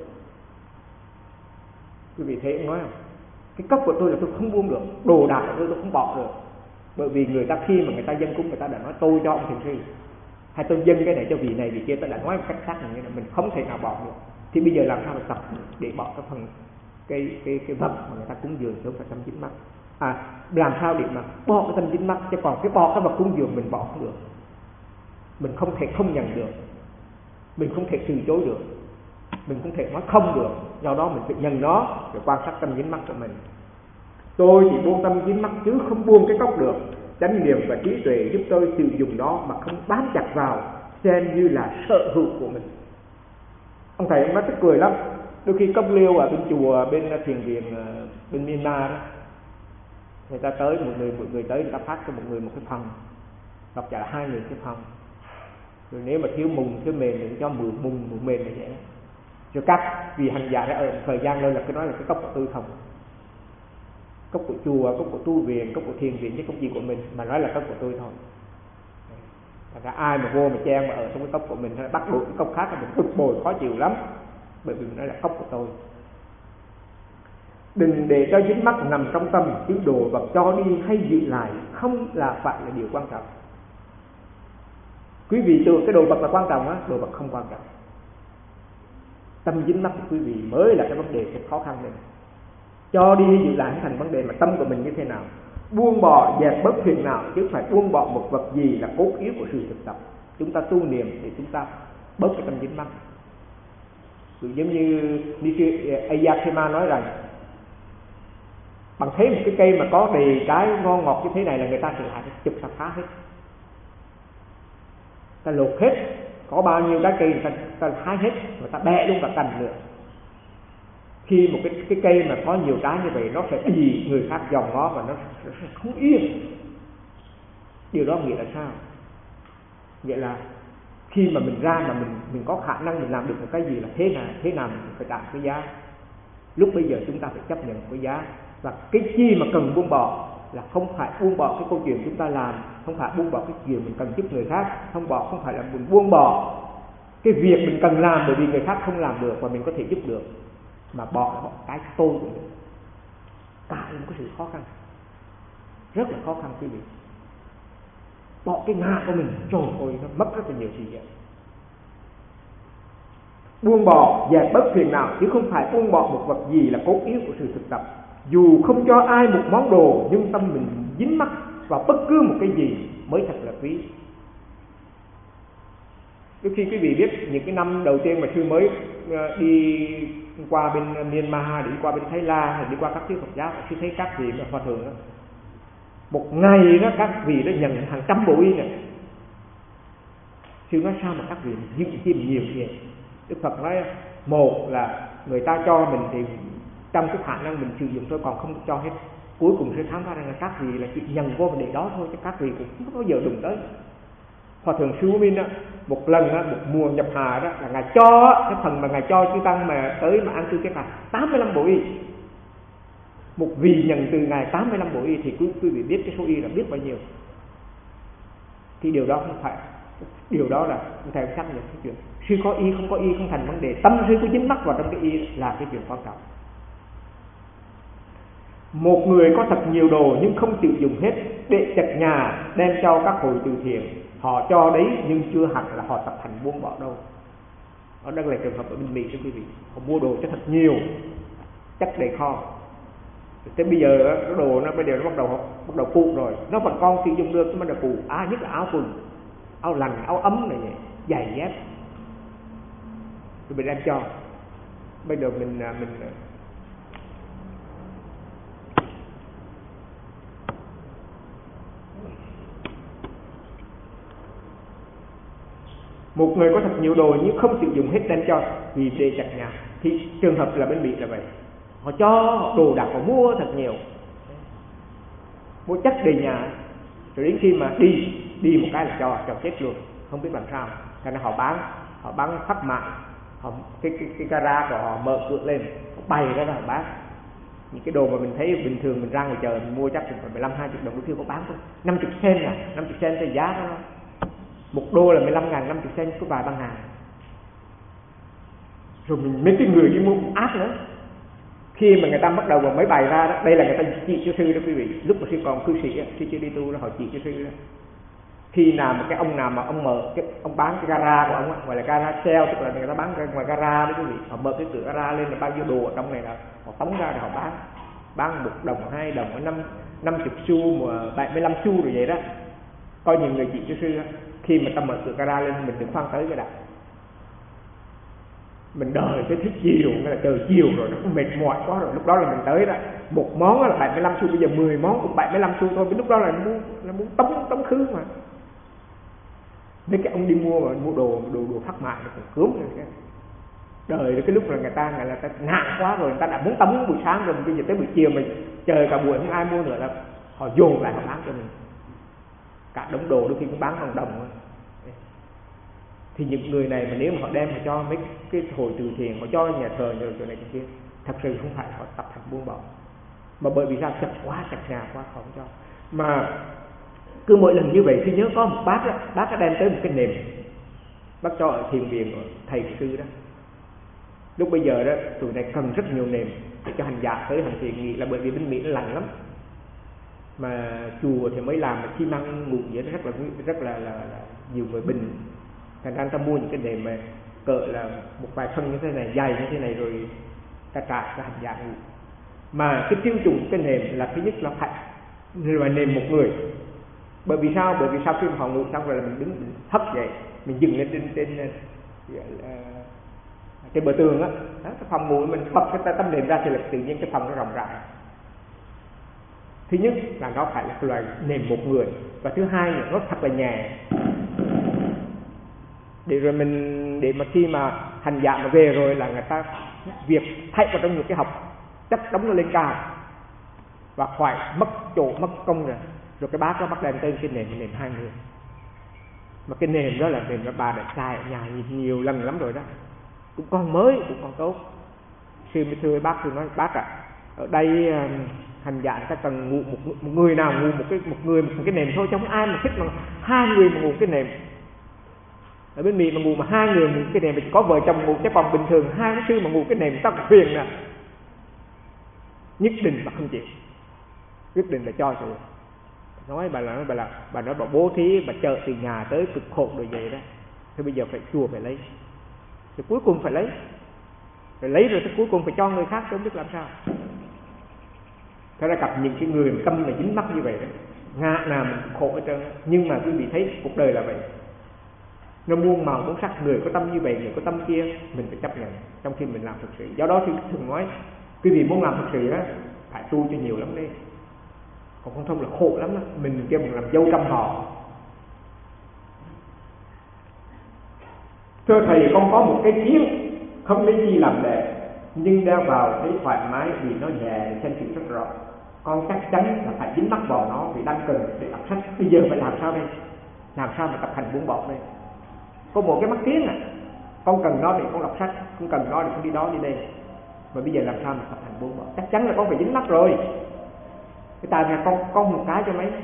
Quý vị thấy ông nói không? Cái cốc của tôi là tôi không buông được, đồ đạc của tôi tôi không bỏ được. Bởi vì người ta khi mà người ta dâng cúng, người ta đã nói tôi cho ông thiền sư, hay tôi dâng cái này cho vị này vị kia, ta đã nói một cách xác như là mình không thể nào bỏ được. Thì bây giờ làm sao mà tập để bỏ cái phần cái cái cái vật mà người ta cúng dường xuống phải tâm dính mắc. À, làm sao để mà bỏ cái tâm dính mắc, chứ còn cái bỏ cái vật cúng dường mình bỏ không được. Mình không thể không nhận được, mình không thể từ chối được, mình không thể nói không được. Do đó mình phải nhận nó rồi quan sát tâm dính mắc của mình. Tôi chỉ buông tâm dính mắc chứ không buông cái cốc được. Chánh niệm và trí tuệ giúp tôi sử dụng nó mà không bám chặt vào, xem như là sở hữu của mình. Ông thầy ông nói tức cười lắm. Đôi khi cốc liêu ở bên chùa, bên thiền viện bên Myanmar đó, người ta tới một người một người tới người ta phát cho một người một cái phần, hoặc giả là hai người cái phần. Rồi nếu mà thiếu mùng thiếu mền thì cho mười mùng mười mền này vậy. Rồi các vì hành giả đã ở thời gian lâu là cái nói là cái cốc của tôi không, cốc của chùa, cốc của tu viện, cốc của thiền viện chứ cốc gì của mình, mà nói là cốc của tôi thôi. Thật ra ai mà vô mà chen mà ở trong cái cốc của mình, bắt buộc cái cốc khác là mình bực bội khó chịu lắm, bởi vì mình nói là cốc của tôi. Đừng để cho dính mắc nằm trong tâm, chứ đồ vật cho đi hay giữ lại không là phải là điều quan trọng. Quý vị tưởng cái đồ vật là quan trọng á, đồ vật không quan trọng. Tâm dính mắc của quý vị mới là cái vấn đề rất khó khăn này. Cho đi hay giữ lại thành vấn đề mà tâm của mình như thế nào. Buông bỏ dẹp bớt phiền não, chứ phải buông bỏ một vật gì là cốt yếu của sự thực tập. Chúng ta tu niệm để chúng ta bớt cái tâm dính mắc. Giống như Ayakema nói rằng, bằng thấy một cái cây mà có đầy trái ngon ngọt như thế này là người ta sẽ lại chụp sạch phá hết, ta lột hết, có bao nhiêu trái cây người ta, ta hái hết, người ta bẻ luôn cả cành nữa. Khi một cái cái cây mà có nhiều trái như vậy, nó sẽ bị người khác dòm ngó và nó sẽ không yên. Điều đó nghĩa là sao? Nghĩa là khi mà mình ra mà mình mình có khả năng mình làm được một cái gì là thế nào thế nào mình phải trả cái giá. Lúc bây giờ chúng ta phải chấp nhận cái giá, và cái chi mà cần buông bỏ là không phải buông bỏ cái câu chuyện chúng ta làm, không phải buông bỏ cái chuyện mình cần giúp người khác, không bỏ không phải là mình buông bỏ cái việc mình cần làm bởi vì người khác không làm được và mình có thể giúp được, mà bỏ, bỏ cái tôi của mình. Cả một cái sự khó khăn, rất là khó khăn quý vị. Bỏ cái ngã của mình, trời ơi, nó mất rất là nhiều thời gian. Buông bỏ, dẹp bớt phiền não, chứ không phải buông bỏ một vật gì là cốt yếu của sự thực tập. Dù không cho ai một món đồ, nhưng tâm mình dính mắc vào bất cứ một cái gì mới thật là quý. Đôi khi quý vị biết những cái năm đầu tiên mà sư mới đi qua bên Myanmar, đi qua bên Thái Lan, hay đi qua các thứ Phật giáo, sư thấy các vị mà hòa thượng đó, một ngày đó các vị đó nhận hàng trăm bộ y này. Sư nói sao mà các vị giữ chim nhiều vậy? Đức Phật nói một là người ta cho mình thì trong cái khả năng mình sử dụng thôi, còn không cho hết. Cuối cùng sẽ khám phá rằng là các vị là chỉ nhận vô vấn đề đó thôi, chứ các vị cũng không bao giờ đụng tới. Hòa thượng Sư Minh á, một lần á, một mùa nhập hà đó là ngài cho á, cái phần mà ngài cho chư tăng mà tới mà ăn cư cái là tám mươi lăm bộ y. Một vị nhận từ ngài tám mươi lăm bộ y thì quý, quý vị biết cái số y là biết bao nhiêu. Thì điều đó không phải, điều đó là không thể xác nhận cái chuyện sư có y không có y không thành vấn đề. Tâm sư có dính mắc vào trong cái y là cái chuyện quan trọng. Một người có thật nhiều đồ nhưng không chịu dùng hết, để chật nhà đem cho các hội từ thiện, họ cho đấy nhưng chưa hẳn là họ tập thành buông bỏ đâu. Ở đây là trường hợp ở bên Mỹ thưa quý vị, họ mua đồ cho thật nhiều, chất đầy kho. Thế bây giờ cái đồ nó bây giờ nó bắt đầu bắt đầu cụ rồi, nó vẫn còn sử dụng được nhưng mà nó cụ. À, nhất là áo quần, áo lành, áo ấm này, giày dép, rồi mình đem cho. Bây giờ mình mình một người có thật nhiều đồ nhưng không chịu dùng hết đem cho vì để chặt nhà, thì trường hợp là bên Mỹ là vậy. Họ cho đồ đạc, họ mua thật nhiều, mua chất đầy nhà, rồi đến khi mà đi đi một cái là cho cho chết luôn, không biết làm sao. Cho nên họ bán họ bán phát mạng, họ cái cái cái gara của họ mở cửa lên, họ bày ra là họ bán những cái đồ mà mình thấy bình thường mình ra ngoài chợ mình mua chắc cũng phải mười lăm hai mươi đồng, đôi khi có bán thôi năm mươi cent à, năm mươi cent thì giá đó. Một đô là mười lăm ngàn, năm mươi cent có vài băng hàng. Rồi mình mấy cái người đi mua cũng ác nữa. Khi mà người ta bắt đầu mà mới bày ra đó, đây là người ta chỉ cho sư đó quý vị. Lúc mà sư còn cư sĩ, sư chưa đi tu đó, họ chỉ cho sư đó. Khi nào mà cái ông nào mà ông mở, cái ông bán cái gara của ông, gọi là gara sale, tức là người ta bán ra ngoài gara đó quý vị. Họ mở cái cửa gara lên là bao nhiêu đồ ở trong này là họ tống ra để họ bán. Bán một đồng, hai đồng, năm, năm chục xu, bảy mươi lăm xu rồi vậy đó. Có nhiều người chỉ cho sư đó. Khi mà ta mở cửa gara lên mình đừng khoan tới cái đã, mình đợi cái thích chiều, cái là trời chiều rồi nó cũng mệt mỏi quá rồi, lúc đó là mình tới đó. Một món là bảy mươi lăm xu, bây giờ mười món cũng bảy mươi lăm xu thôi, lúc đó là muốn là muốn tống tống khứ mà. Mấy cái ông đi mua mà mua đồ đồ đồ phát mại nó còn cướm rồi cái đời rồi, cái lúc là người ta người ta nạn quá rồi, người ta đã muốn tống buổi sáng rồi, bây giờ tới buổi chiều mình chờ cả buổi không ai mua nữa là họ dồn lại họ bán cho mình cả đống đồ, đôi khi cũng bán bằng đồng thôi. Thì những người này mà nếu mà họ đem họ cho mấy cái hội từ thiện, họ cho nhà thờ rồi chỗ này chỗ kia, thật sự không phải họ tập thành buông bỏ, mà bởi vì sao chặt quá chặt nhà quá họ không cho. Mà cứ mỗi lần như vậy thì nhớ có một bác đó, bác đã đem tới một cái nệm, bác cho ở thiền viện của thầy sư đó. Lúc bây giờ đó tụi này cần rất nhiều nệm, để cho hành giả tới hành thiện nghị, là bởi vì bên Mỹ nó lạnh lắm, mà chùa thì mới làm mà xi măng mụn vậy, nó rất là rất là, là, là nhiều người bình, thành ra người ta mua những cái nệm mà cỡ là một vài phân như thế này, dày như thế này, rồi ta trải cho hành giả ngủ. Mà cái tiêu chuẩn cái nệm là thứ nhất là phải là nệm một người. Bởi vì sao? Bởi vì sau khi họ ngủ xong rồi là mình đứng mình thấp vậy, mình dừng lên trên trên trên bờ tường á, đó, cái phòng ngủ mình bật cái tấm nệm ra thì là tự nhiên cái phòng nó rộng rãi. Thứ nhất là nó phải là loại nệm một người, và thứ hai là nó thật là nhẹ, để rồi mình để mà khi mà hành giả mà về rồi là người ta việc thay vào trong những cái học chất đóng nó lên cao và phải mất chỗ mất công rồi, rồi cái bác nó bắt đem tên cái nệm cái nệm hai người, mà cái nệm đó là nệm mà bà đã xài ở nhà nhiều, nhiều lần lắm rồi đó, cũng còn mới cũng còn tốt. Sư mới thưa bác, tôi nói bác ạ, à, ở đây hành giả người ta cần ngủ một, một người nào ngủ một cái một người một cái nệm thôi, chứ không ai mà thích mà hai người mà ngủ cái nệm. Ở bên Mỹ mà ngủ mà hai người ngủ cái nệm, có vợ chồng ngủ, chứ còn bình thường hai cái sư mà ngủ cái nệm tao phiền nè, nhất định bà không chịu, quyết định là cho rồi. Nói bà là nói bà là bà nói bà bố thí, bà chợ từ nhà tới cực khổ rồi vậy đó, thế bây giờ phải chùa phải lấy, thì cuối cùng phải lấy, phải lấy rồi thì cuối cùng phải cho người khác, không biết làm sao. Thế ra gặp những cái người mà tâm là dính mắc như vậy đó, ngã nào mình khổ hết trơn. Nhưng mà quý vị thấy cuộc đời là vậy, nó muôn màu muôn sắc, người có tâm như vậy, người có tâm kia, mình phải chấp nhận trong khi mình làm thực sự. Do đó thì thường nói quý vị muốn làm thực sự đó phải tu cho nhiều lắm đi, còn không thông là khổ lắm đó. Mình kêu mình làm dâu trăm họ. Thưa thầy, con có một cái kiến không lấy gì làm lệ, nhưng đeo vào thấy thoải mái vì nó nhẹ, xem chịu rất rõ. Con chắc chắn là phải dính mắc vào nó vì đang cần để đọc sách. Bây giờ phải làm sao đây? Làm sao mà tập hành buông bỏ đây? Có một cái mắt kiến à, con cần nó để con đọc sách, con cần nó để con đi đó đi đây, mà bây giờ làm sao mà tập hành buông bỏ? Chắc chắn là con phải dính mắc rồi. Cái tại vì con con một cái cho mấy.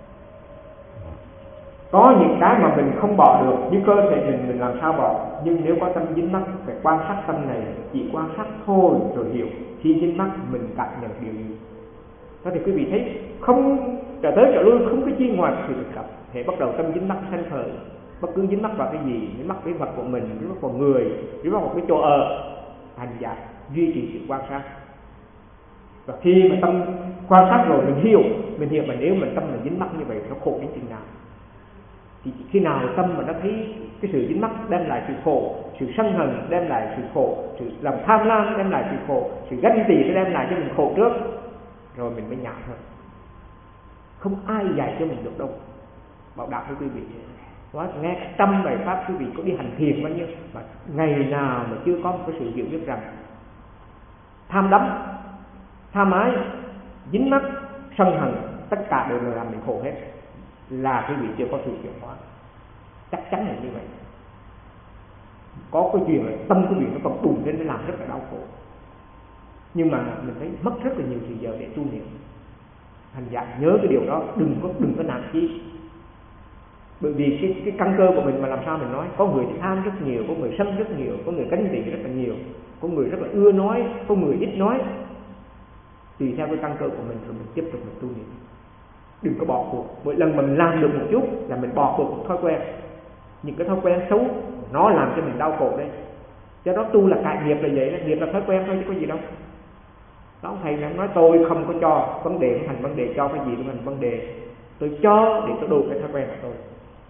Có những cái mà mình không bỏ được, như cơ thể mình mình làm sao bỏ. Nhưng nếu có tâm dính mắc, phải quan sát tâm này, chỉ quan sát thôi rồi hiểu. Khi dính mắc mình cảm nhận điều gì. Đó thì quý vị thấy không trở tới trở lui, không có chi ngoài sự thực tập. Thế bắt đầu tâm dính mắc sanh khởi, bất cứ dính mắc vào cái gì, dính mắc với vật của mình, dính mắc vào người, dính mắc vào cái chỗ ở, hành giả duy trì sự quan sát. Và khi mà tâm quan sát rồi mình hiểu, mình hiểu mà nếu mình tâm mình dính mắc như vậy nó khổ đến chừng nào. Thì khi nào tâm mà nó thấy cái sự dính mắc đem lại sự khổ, sự sân hận đem lại sự khổ, sự lòng tham lam đem lại sự khổ, sự ganh tị nó đem lại cho mình khổ trước, rồi mình mới nhạt hơn. Không ai dạy cho mình được đâu. Bảo đạo với quý vị, nói nghe trăm bài pháp quý vị có đi hành thiền bao nhiêu mà ngày nào mà chưa có một cái sự hiểu biết rằng tham đắm, tham ái, dính mắc, sân hận tất cả đều là làm mình khổ hết, là quý vị chưa có sự chuyển hóa. Chắc chắn là như vậy. Có cái chuyện là tâm quý vị nó còn bùng lên để làm rất là đau khổ, nhưng mà mình thấy mất rất là nhiều thời giờ để tu niệm. Hành giả nhớ cái điều đó, đừng có đừng có nản chí. Bởi vì cái, cái căn cơ của mình mà làm sao mình nói. Có người thì tham rất nhiều, có người sân rất nhiều, có người ganh tị rất là nhiều, có người rất là ưa nói, có người ít nói. Tùy theo cái căn cơ của mình rồi mình tiếp tục mình tu niệm. Đừng có bỏ cuộc. Mỗi lần mình làm được một chút là mình bỏ cuộc một thói quen. Những cái thói quen xấu nó làm cho mình đau khổ đấy. Do đó tu là cải nghiệp là vậy đó. Nghiệp là thói quen thôi chứ có gì đâu. Đó thầy nói tôi không có cho vấn đề không thành vấn đề, cho cái gì cũng thành vấn đề. Tôi cho để tôi đủ cái thói quen của tôi.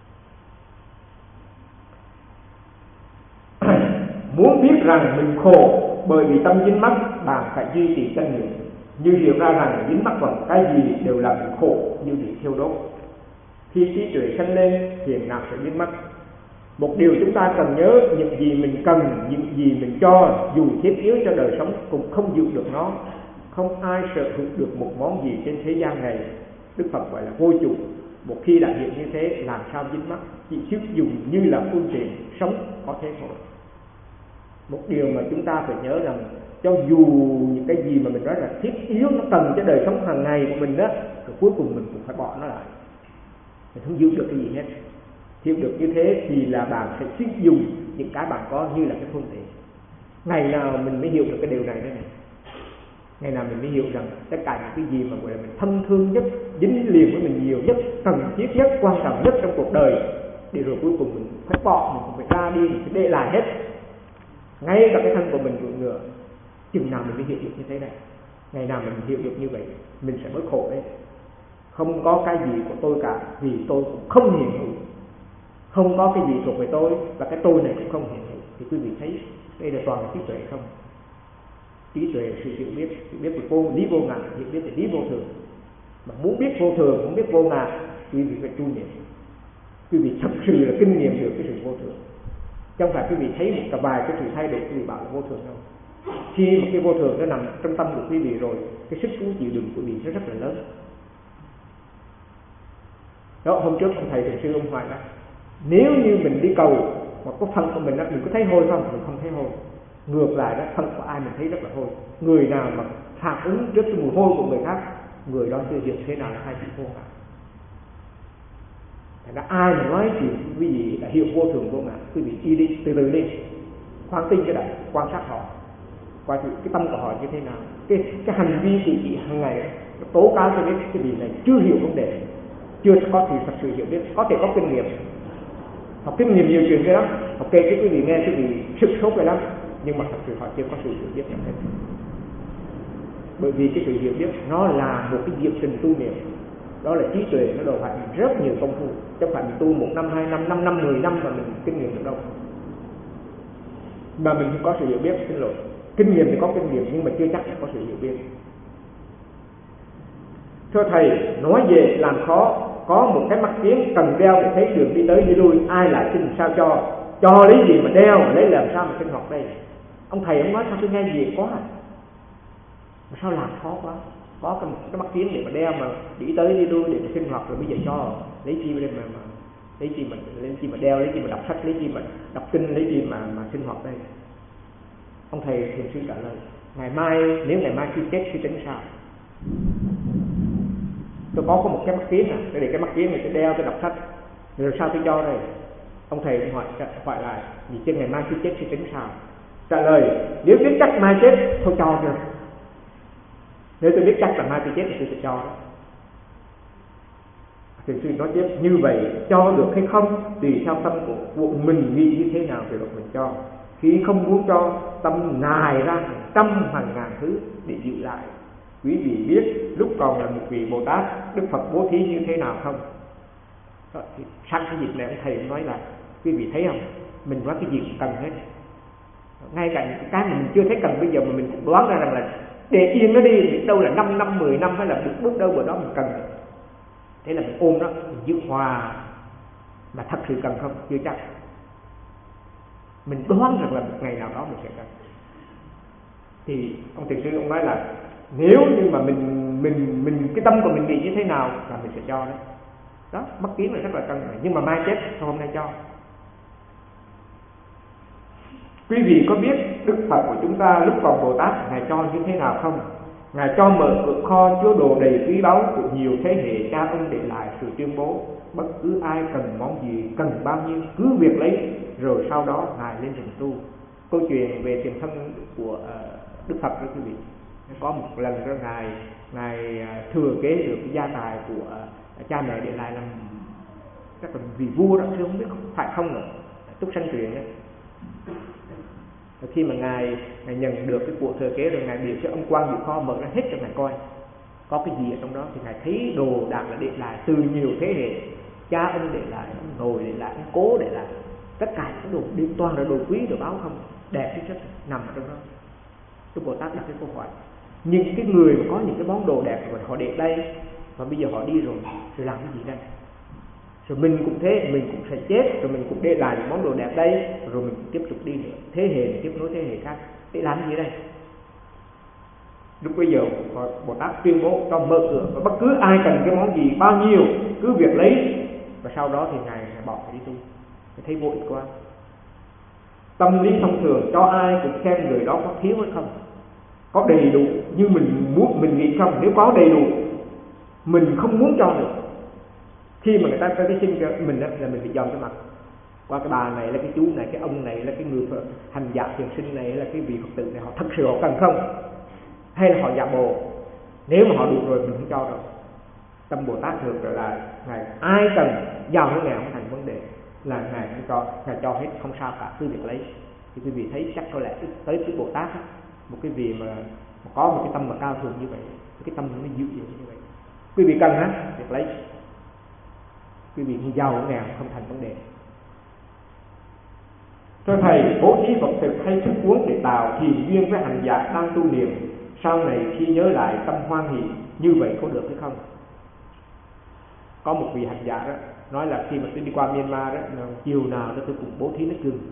Muốn biết rằng mình khổ bởi vì tâm dính mắc, bạn phải duy trì chân niệm. Như hiểu ra rằng dính mắc vào cái gì đều làm mình khổ như bị thiêu đốt. Khi trí tuệ sanh lên, thiền nào sẽ dính mắc. Một điều chúng ta cần nhớ, những gì mình cần, những gì mình cho, dù thiết yếu cho đời sống cũng không giữ được nó. Không ai sở hữu được một món gì trên thế gian này. Đức Phật gọi là vô chủ. Một khi đã hiện như thế, làm sao dính mắc, chỉ sử dụng như là phương tiện sống có thế thôi. Một điều mà chúng ta phải nhớ rằng, cho dù những cái gì mà mình nói là thiết yếu, nó cần cho đời sống hàng ngày của mình đó, rồi cuối cùng mình cũng phải bỏ nó lại. Mình không giữ được cái gì hết. Hiểu được như thế thì là bạn sẽ sử dụng những cái bạn có như là cái phương tiện. Ngày nào mình mới hiểu được cái điều này đây này. Ngày nào mình mới hiểu rằng tất cả những cái gì mà gọi là mình thân thương nhất, dính liền với mình nhiều nhất, cần thiết nhất, quan trọng nhất trong cuộc đời, để rồi cuối cùng mình phải bỏ, mình cũng phải ra đi, mình phải để lại hết. Ngay cả cái thân của mình cũng ngựa. Chừng nào mình mới hiểu được như thế này. Ngày nào mình hiểu được như vậy, mình sẽ bớt khổ đấy. Không có cái gì của tôi cả, vì tôi cũng không hiện hữu. Không có cái gì thuộc về tôi, và cái tôi này cũng không hiện hữu. Thì quý vị thấy đây là toàn là trí tuệ không? Trí tuệ sự hiểu biết, hiểu biết về vô lý vô ngã, hiểu biết về lý vô thường. Mà muốn biết vô thường, muốn biết vô ngã, quý vị phải tu niệm. Quý vị thật sự là kinh nghiệm được cái sự vô thường. Chứ không phải quý vị thấy một cả vài cái sự thay đổi, quý vị bảo là vô thường đâu. Khi một cái vô thường nó nằm trong tâm của quý vị rồi, cái sức cứu chịu đựng của quý vị nó rất là lớn. Đó, hôm trước ông thầy thiền sư ông hỏi là nếu như mình đi cầu mà có thân của mình đó, mình có thấy hôi không? Mình không thấy hôi. Ngược lại đó, thân của ai mình thấy rất là hôi. Người nào mà phản ứng trước cái mùi hôi của người khác, người đó chưa hiểu thế nào là hai chữ vô ngã. Thành ra ai mà nói chuyện quý vị là hiểu vô thường vô ngã, quý vị đi đi từ từ đi, khoan tin cái đại, quan sát họ, coi thử cái tâm của họ như thế nào, cái cái hành vi cử chỉ hàng ngày tố cáo cho biết cái vị này chưa hiểu vấn đề, chưa có thì thật sự hiểu biết, có thể có kinh nghiệm, học kinh nghiệm nhiều chuyện cái đó, học kể cho quý vị nghe quý vị sực sốt cái lắm, nhưng mà thật sự họ chưa có sự hiểu biết nhận thức. Bởi vì cái sự hiểu biết nó là một cái diệu trình tu niệm, đó là trí tuệ, nó đòi hỏi rất nhiều công phu, chứ không phải mình tu một năm, hai năm, năm năm, mười năm mà mình kinh nghiệm được đâu. Mà mình không có sự hiểu biết, xin lỗi, kinh nghiệm thì có kinh nghiệm nhưng mà chưa chắc là có sự hiểu biết. Thưa thầy, nói về làm khó, có một cái mắt kiếng cần đeo để thấy đường đi tới đi lui, ai lại xin sao cho, cho lấy gì mà đeo, lấy làm sao mà sinh hoạt đây? Ông thầy ông nói sao tôi nghe gì quá à? Mà sao làm khó quá? Có cái, cái mắt kiếng để mà đeo mà đi tới đi lui để mà sinh hoạt rồi bây giờ cho lấy chi mà, mà lấy chi mà lấy chi mà đeo, lấy chi mà đọc sách, lấy chi mà đọc kinh, lấy chi mà mà sinh hoạt đây? Ông thầy thiền sư trả lời, ngày mai nếu ngày mai khi chết thì tính sao? Tôi có có một cái mắt kiếng à, để cái mắt kiếng này tôi đeo tôi đọc sách, rồi sao tôi cho đây? Ông thầy hỏi hỏi lại, vì trên ngày mai khi chết thì tính sao? Trả lời, nếu biết chắc mai chết thôi cho rồi. Nếu tôi biết chắc là mai tôi chết thì tôi sẽ cho đó. Thiền sư nói tiếp, như vậy cho được hay không tùy theo tâm của, của mình nghĩ như thế nào thì được mình cho. Khi không muốn cho, tâm nài ra hàng trăm hàng ngàn thứ để giữ lại. Quý vị biết lúc còn là một vị Bồ Tát, Đức Phật bố thí như thế nào không? Đó, thì sẵn cái dịp này ông thầy nói là quý vị thấy không, mình nói cái gì cũng cần hết. Ngay cả những cái mà mình chưa thấy cần bây giờ mà mình cũng đoán ra rằng là để yên nó đi, đâu là năm năm, mười năm hay là bước bước đâu bữa đó mình cần. Thế là mình ôm đó, mình giữ hòa, mà thật sự cần không? Chưa chắc. Mình đoán rằng là một ngày nào đó mình sẽ cần. Thì ông thiền sư ông nói là nếu như mà mình mình mình cái tâm của mình nghĩ như thế nào là mình sẽ cho đó. Đó, mắt kiến là rất là cần, nhưng mà mai chết thôi hôm nay cho. Quý vị có biết Đức Phật của chúng ta lúc còn Bồ Tát Ngài cho như thế nào không? Ngài cho mở cửa kho chứa đồ đầy quý báu của nhiều thế hệ cha ông để lại sự tuyên bố bất cứ ai cần món gì, cần bao nhiêu cứ việc lấy, rồi sau đó Ngài lên rừng tu. Câu chuyện về tiền thân của uh, Đức Phật đó quý vị. Có một lần đó Ngài Ngài thừa kế được cái gia tài của uh, cha mẹ để lại làm các vị vua đó, chứ không biết phải không nữa, Túc Sanh Truyền đó. Khi mà ngài, ngài nhận được cái của thừa kế rồi ngài biểu cho ông quan dự kho mở ra hết cho ngài coi có cái gì ở trong đó, thì ngài thấy đồ đạc là để lại từ nhiều thế hệ, cha ông để lại, ông nội để lại, ông cố để lại, tất cả những đồ đi toàn là đồ quý, đồ báo không đẹp hết chất nằm ở trong đó. Đức Bồ Tát đặt cái câu hỏi, những cái người mà có những cái món đồ đẹp rồi họ để đây và bây giờ họ đi rồi, rồi làm cái gì đây? Rồi mình cũng thế, mình cũng sẽ chết, rồi mình cũng để lại những món đồ đẹp đây, rồi mình cũng tiếp tục đi nữa, thế hệ tiếp nối thế hệ khác, để làm gì đây? Lúc bây giờ Bồ Tát tuyên bố cho mở cửa, và bất cứ ai cần cái món gì, bao nhiêu cứ việc lấy, và sau đó thì ngài bỏ đi tu. Thì thấy vô ích quá. Tâm lý thông thường cho ai cũng xem người đó có thiếu hay không, có đầy đủ như mình muốn, mình nghĩ không. Nếu có đầy đủ, mình không muốn cho được. Khi mà người ta có cái xin cho mình đó, là mình phải dòm cái mặt. Qua cái bà này, là cái chú này, cái ông này, là cái người hành giả thiền sinh này, là cái vị Phật tử này, họ thật sự họ cần không? hay là họ giả bộ. Nếu mà họ được rồi mình không cho đâu. Tâm Bồ Tát thường rồi là ngài ai cần giàu hay nghèo không thành vấn đề, là ngài không cho, ngài cho hết không sao cả, cứ việc lấy. Thì quý vị thấy chắc có lẽ tới cái Bồ Tát á, một cái vị mà, mà có một cái tâm mà cao thượng như vậy, cái tâm nó dịu dàng như vậy, quý vị cần á việc lấy. Quý vị giàu hay nghèo không thành vấn đề. Thưa thầy, bố thí vật thực hay thức uống để tạo thiền duyên với hành giả đang tu niệm, sau này khi nhớ lại tâm hoan hỷ, như vậy có được hay không? Có một vị hành giả đó nói là khi mà tôi đi qua Myanmar đó, chiều nào đó tôi cũng bố thí nước gừng.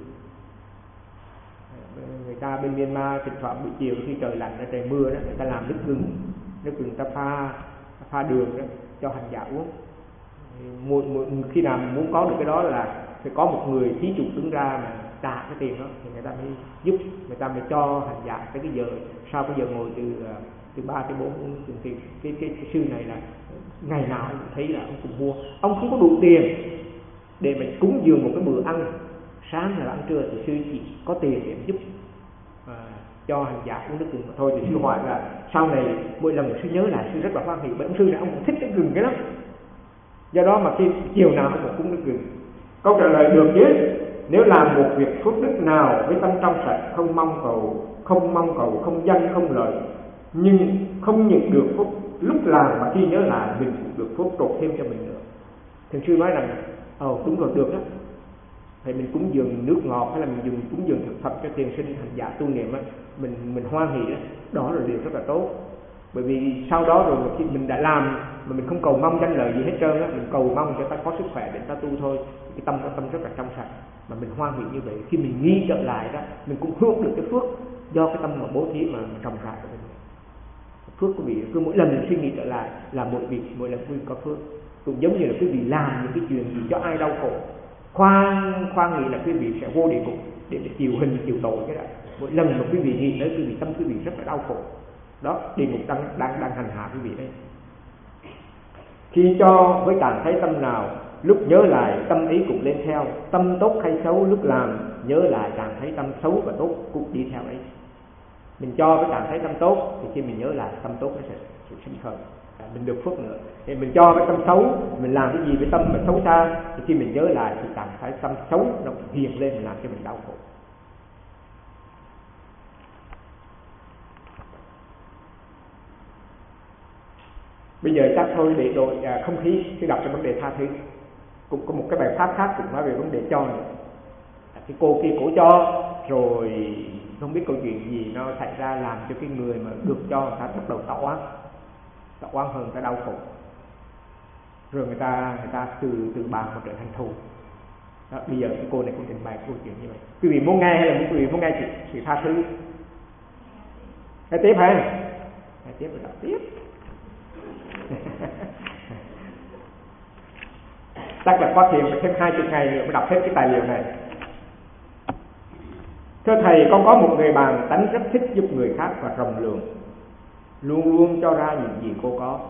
Người ta bên Myanmar thỉnh thoảng buổi chiều khi trời lạnh, trời mưa đó, người ta làm nước gừng, nước gừng ta pha pha đường đó cho hành giả uống. Mỗi, mỗi, khi nào mình muốn có được cái đó là phải có một người thí chủ đứng ra mà trả cái tiền đó thì người ta mới giúp, người ta mới cho hành giả tới cái giờ sau cái giờ ngồi từ từ ba tới bốn thì cái, cái, cái, cái sư này là ngày nào ông thấy là ông cũng mua. Ông không có đủ tiền để mà cúng dường một cái bữa ăn sáng hay là ăn trưa, thì sư chỉ có tiền để giúp à, cho hành giả uống nước gừng mà thôi. Thì sư hỏi là sau này mỗi lần sư nhớ lại sư rất là hoan hỷ, bởi ông sư này ông cũng thích cái gừng cái lắm, do đó mà khi chiều nào ông cũng cúng nước gừng. Câu trả lời được chứ, nếu làm một việc phước đức nào với tâm trong sạch, không mong cầu, không mong cầu, không danh, không lợi, nhưng không nhận được phước lúc làm mà khi nhớ lại mình cũng được phước trột thêm cho mình nữa. Thiền sư nói rằng ồ đúng rồi, được đó. Thì mình cúng dường nước ngọt hay là mình dùng cúng dường thực phẩm cho thiền sinh hành giả tu niệm á, mình mình hoan hỷ đó, đó là điều rất là tốt. Bởi vì sau đó rồi khi mình đã làm mà mình không cầu mong danh lợi gì hết trơn á, mình cầu mong cho ta có sức khỏe để ta tu thôi, cái tâm cái tâm rất là trong sạch, mà mình hoan hỷ như vậy, khi mình nghi trở lại đó, mình cũng hưởng được cái phước do cái tâm mà bố thí mà trồng rải của mình. Phước quý vị cứ mỗi lần mình suy nghĩ trở lại là mỗi vị mỗi lần quý vị có phước, cũng giống như là quý vị làm những cái chuyện gì cho ai đau khổ, khoan khoan nghĩ là quý vị sẽ vô địa ngục để, để chịu hình chịu tội cái đó. Mỗi lần mà quý vị nghĩ tới quý vị tâm quý vị rất là đau khổ, đó địa ngục đang đang đang hành hạ quý vị đây. Khi cho với trạng thái tâm nào, lúc nhớ lại tâm ý cũng lên theo, tâm tốt hay xấu lúc làm nhớ lại trạng thái tâm xấu và tốt cũng đi theo ấy. Mình cho với trạng thái tâm tốt thì khi mình nhớ lại tâm tốt nó sẽ, sẽ sinh khởi, mình được phước nữa. Thì mình cho với tâm xấu, mình làm cái gì với tâm mà xấu xa, thì khi mình nhớ lại thì trạng thái tâm xấu nó hiện lên, làm cho mình đau khổ. Bây giờ chắc thôi để đổi à, không khí, tôi đọc cho vấn đề tha thứ. Cũng có một cái bài pháp khác cũng nói về vấn đề cho nữa. À, cái cô kia cổ cho rồi không biết câu chuyện gì nó xảy ra làm cho cái người mà được cho người ta bắt đầu tạo oán, tạo oán hơn, người ta đau khổ. Rồi người ta người ta từ từ bàn mà trở thành thù. Đó, bây giờ cái cô này cũng trình bày câu chuyện như vậy. Quý vị muốn nghe hay là quý vị muốn nghe sự, sự tha thứ? Nghe tiếp hả? Nghe tiếp rồi đọc tiếp. Chắc là có thiền phải thêm hai mươi ngày nữa mới đọc hết cái tài liệu này. Thưa thầy, con có một người bạn tánh rất thích giúp người khác và rộng lượng, luôn luôn cho ra những gì cô có,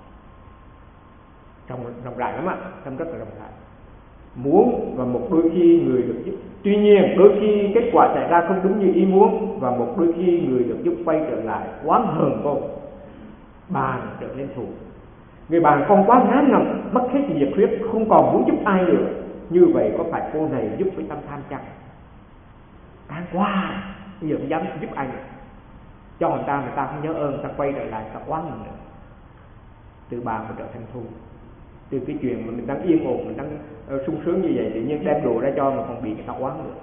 rộng rộng rãi lắm ạ, tâm rất là rộng rãi, muốn và một đôi khi người được giúp. Tuy nhiên đôi khi kết quả xảy ra không đúng như ý muốn, và một đôi khi người được giúp quay trở lại oán hờn cô, bạn trở nên thù. Người bạn con quá ngán ngẩm, mất hết nhiệt huyết, không còn muốn giúp ai nữa. Như vậy có phải cô này giúp với tâm tham chăng? Càng quá, bây giờ mới dám giúp ai nữa. Cho người ta, người ta không nhớ ơn, người ta quay trở lại, người ta oán mình nữa. Từ bà mà trở thành thù. Từ cái chuyện mà mình đang yên ổn, mình đang uh, sung sướng như vậy, tự nhiên đem đồ ra cho mà còn bị người ta oán nữa.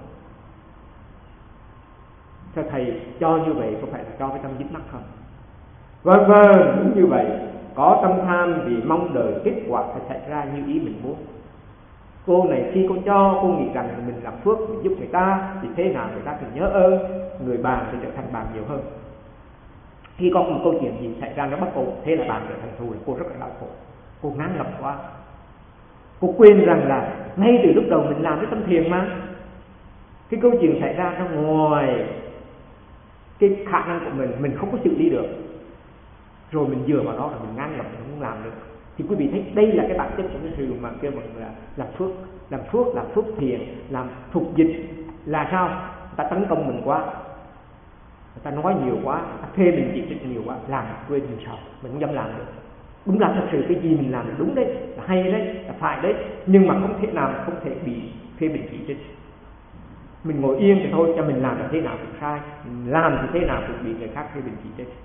Thưa thầy, cho như vậy có phải là cho với tâm dính mắc không? Vâng vâng, đúng như vậy. Có tâm tham vì mong đợi kết quả phải xảy ra như ý mình muốn. Cô này khi cô cho, cô nghĩ rằng mình làm phước, mình giúp người ta, thì thế nào người ta thì nhớ ơn, người bạn thì trở thành bạn nhiều hơn. Khi có một câu chuyện gì xảy ra nó bắt cô, thế là bạn trở thành thù, là cô rất là đau khổ. Cô ngán ngẩm quá. Cô quên rằng là ngay từ lúc đầu mình làm cái tâm thiền mà. Cái câu chuyện xảy ra nó ngoài cái khả năng của mình, mình không có xử lý được. Rồi mình dựa vào đó là mình ngán ngẩm, mình không làm được. Thì quý vị thấy đây là cái bản chất của cái sự mà kêu bằng là làm phước, làm phước, làm phước thiền, làm phục dịch là sao? Ta tấn công mình quá, người ta nói nhiều quá, người ta phê bình chỉ trích nhiều quá, làm quên mình sợ, mình không dám làm được. Đúng là thật sự cái gì mình làm là đúng đấy, là hay đấy, là phải đấy, nhưng mà không thể nào không thể bị phê bình chỉ trích. Mình ngồi yên thì thôi, cho mình làm là thế nào cũng sai, mình làm thì thế nào cũng bị người khác phê bình chỉ trích.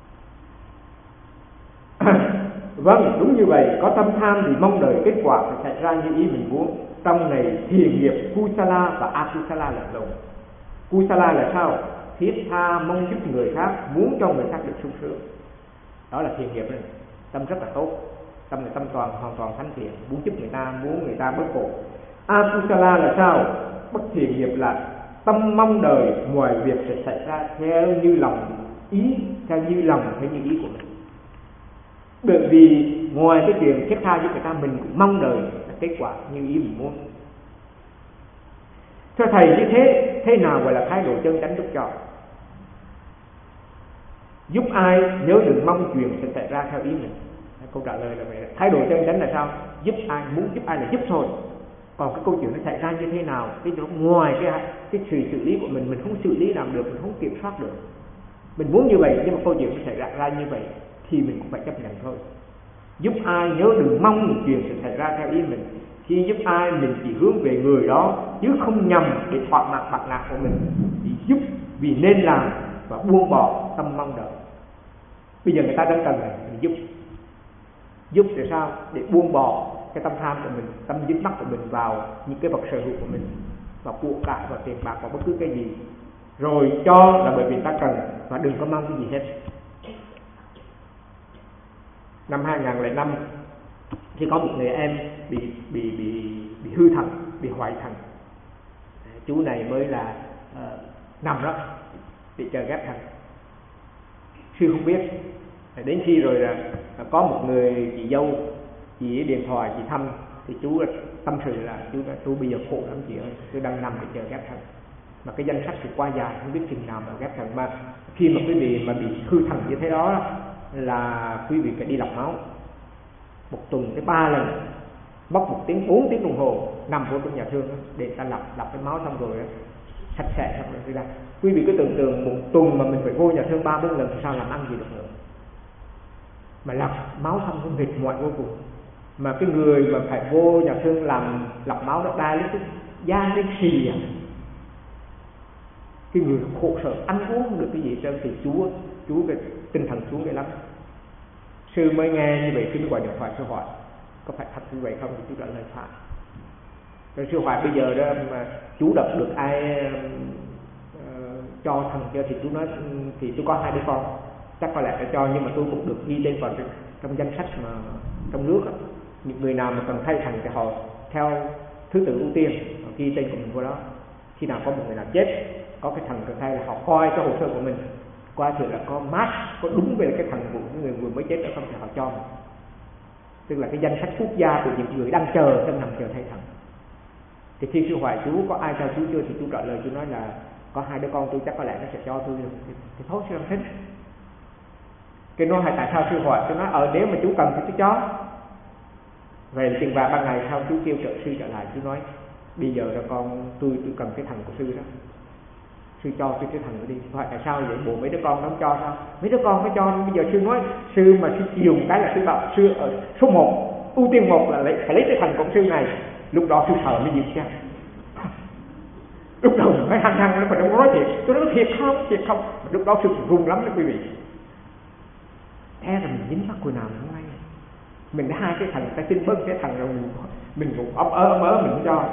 Vâng, đúng như vậy, có tâm tham thì mong đợi kết quả phải xảy ra như ý mình muốn. Trong này thiện nghiệp kusala và akusala lẫn lộn. Kusala là sao? Thiết tha mong giúp người khác, muốn cho người khác được sung sướng. Đó là thiện nghiệp này, tâm rất là tốt, tâm là tâm toàn hoàn toàn thánh thiện, muốn giúp người ta, muốn người ta bớt khổ. Akusala là sao? Bất thiện nghiệp là tâm mong đợi mọi việc sẽ xảy ra theo như lòng ý, theo như lòng, theo như ý của mình. Bởi vì ngoài cái chuyện thiết tha giúp người ta, mình cũng mong đợi là kết quả như ý mình muốn. Thưa thầy, như thế thế nào gọi là thái độ chân chánh giúp cho? Giúp ai nhớ đừng mong chuyện sẽ xảy ra theo ý mình. Câu trả lời là vậy. Thái độ chân chánh là sao? Giúp ai, muốn giúp ai là giúp thôi. Còn cái câu chuyện nó xảy ra như thế nào, cái đó ngoài cái cái sự xử lý của mình, mình không xử lý làm được, mình không kiểm soát được. Mình muốn như vậy nhưng mà câu chuyện nó xảy ra ra như vậy thì mình cũng phải chấp nhận thôi. Giúp ai nhớ đừng mong một chuyện sẽ xảy ra theo ý mình. Khi giúp ai mình chỉ hướng về người đó, chứ không nhằm để thỏa mãn bản ngã của mình. Chỉ giúp vì nên làm và buông bỏ tâm mong đợi. Bây giờ người ta đang cần này, mình giúp. Giúp để sao? Để buông bỏ cái tâm tham của mình, tâm dính mắc của mình vào những cái vật sở hữu của mình, vào của cải, vào tiền bạc, vào bất cứ cái gì. Rồi cho là bởi vì ta cần và đừng có mong cái gì hết. Năm hai không không năm khi có một người em bị bị bị bị hư thần, bị hoại thần. Chú này mới là uh, nằm đó bị chờ ghép thần. Sư không biết. Đến khi rồi là có một người chị dâu, chị điện thoại chị thăm thì chú tâm sự là chú tôi bây giờ khổ lắm chị ơi, tôi đang nằm để chờ ghép thần. Mà cái danh sách thì qua dài, không biết chừng nào mà ghép thần. Mà khi mà quý vị mà bị hư thần như thế đó là quý vị phải đi lọc máu một tuần tới ba lần, mất một tiếng bốn tiếng đồng hồ nằm vô trong nhà thương để ta lọc lọc cái máu xong rồi sạch sẽ xong rồi đi ra. Quý vị cứ tưởng tượng một tuần mà mình phải vô nhà thương ba bốn lần thì sao làm ăn gì được nữa. Mà lọc máu xong cũng mệt mỏi vô cùng. Mà cái người mà phải vô nhà thương làm lọc máu đó đai lúc cái da lên xì à. Cái người khổ sở ăn uống được cái gì trơn thì chú chú cái tinh thần xuống vậy lắm. Sư mới nghe như vậy, sư mới gọi điện thoại sư hỏi có phải thật như vậy không, thì chú trả lời phải. Rồi sư hỏi bây giờ đó mà chú đọc được ai uh, cho thần cho thì chú nói thì tôi có hai đứa con, chắc có lẽ phải cho, nhưng mà tôi cũng được ghi tên vào trong danh sách mà trong nước đó. Những người nào mà cần thay thần thì họ theo thứ tự ưu tiên ghi tên của mình vô đó. Khi nào có một người nào chết có cái thần cần thay là họ coi cái hồ sơ của mình, qua thử là có mát, có đúng về cái thần của người vừa mới chết đó không thì họ cho mình. Tức là cái danh sách quốc gia của những người đang chờ đang nằm chờ thay thần. Thì khi sư hỏi chú có ai cho chú chưa thì chú trả lời chú nói là có hai đứa con tôi, chắc có lẽ nó sẽ cho tôi. Thì, thì thôi sư không thích. Cái nói tại sao sư hỏi, tôi nói ờ nếu mà chú cần thì chú cho. Về chừng vài ba ngày sau chú kêu trợ sư trở lại, chú nói bây giờ là con tôi tôi cần cái thần của sư đó, sư cho sư cái thần của đi. Hỏi tại sao vậy, bộ mấy đứa con nó không cho sao? Mấy đứa con mới cho. Bây giờ sư nói sư mà sư chiều một cái là sư bảo sư ở số một, ưu tiên một là lấy phải lấy cái thần của sư này. Lúc đó sư sợ mới dịu ra. Lúc đầu mới hăng hăng nó phải đâu có nói thiệt, tôi nói thiệt không thiệt không. Lúc đó sư run lắm đó quý vị. Thế là mình dính mắc người nào mình không hay. Mình đã hai cái thần, ta xin bớt cái thần rồi mình mình cũng ấp ớ ấp ớ mình không cho.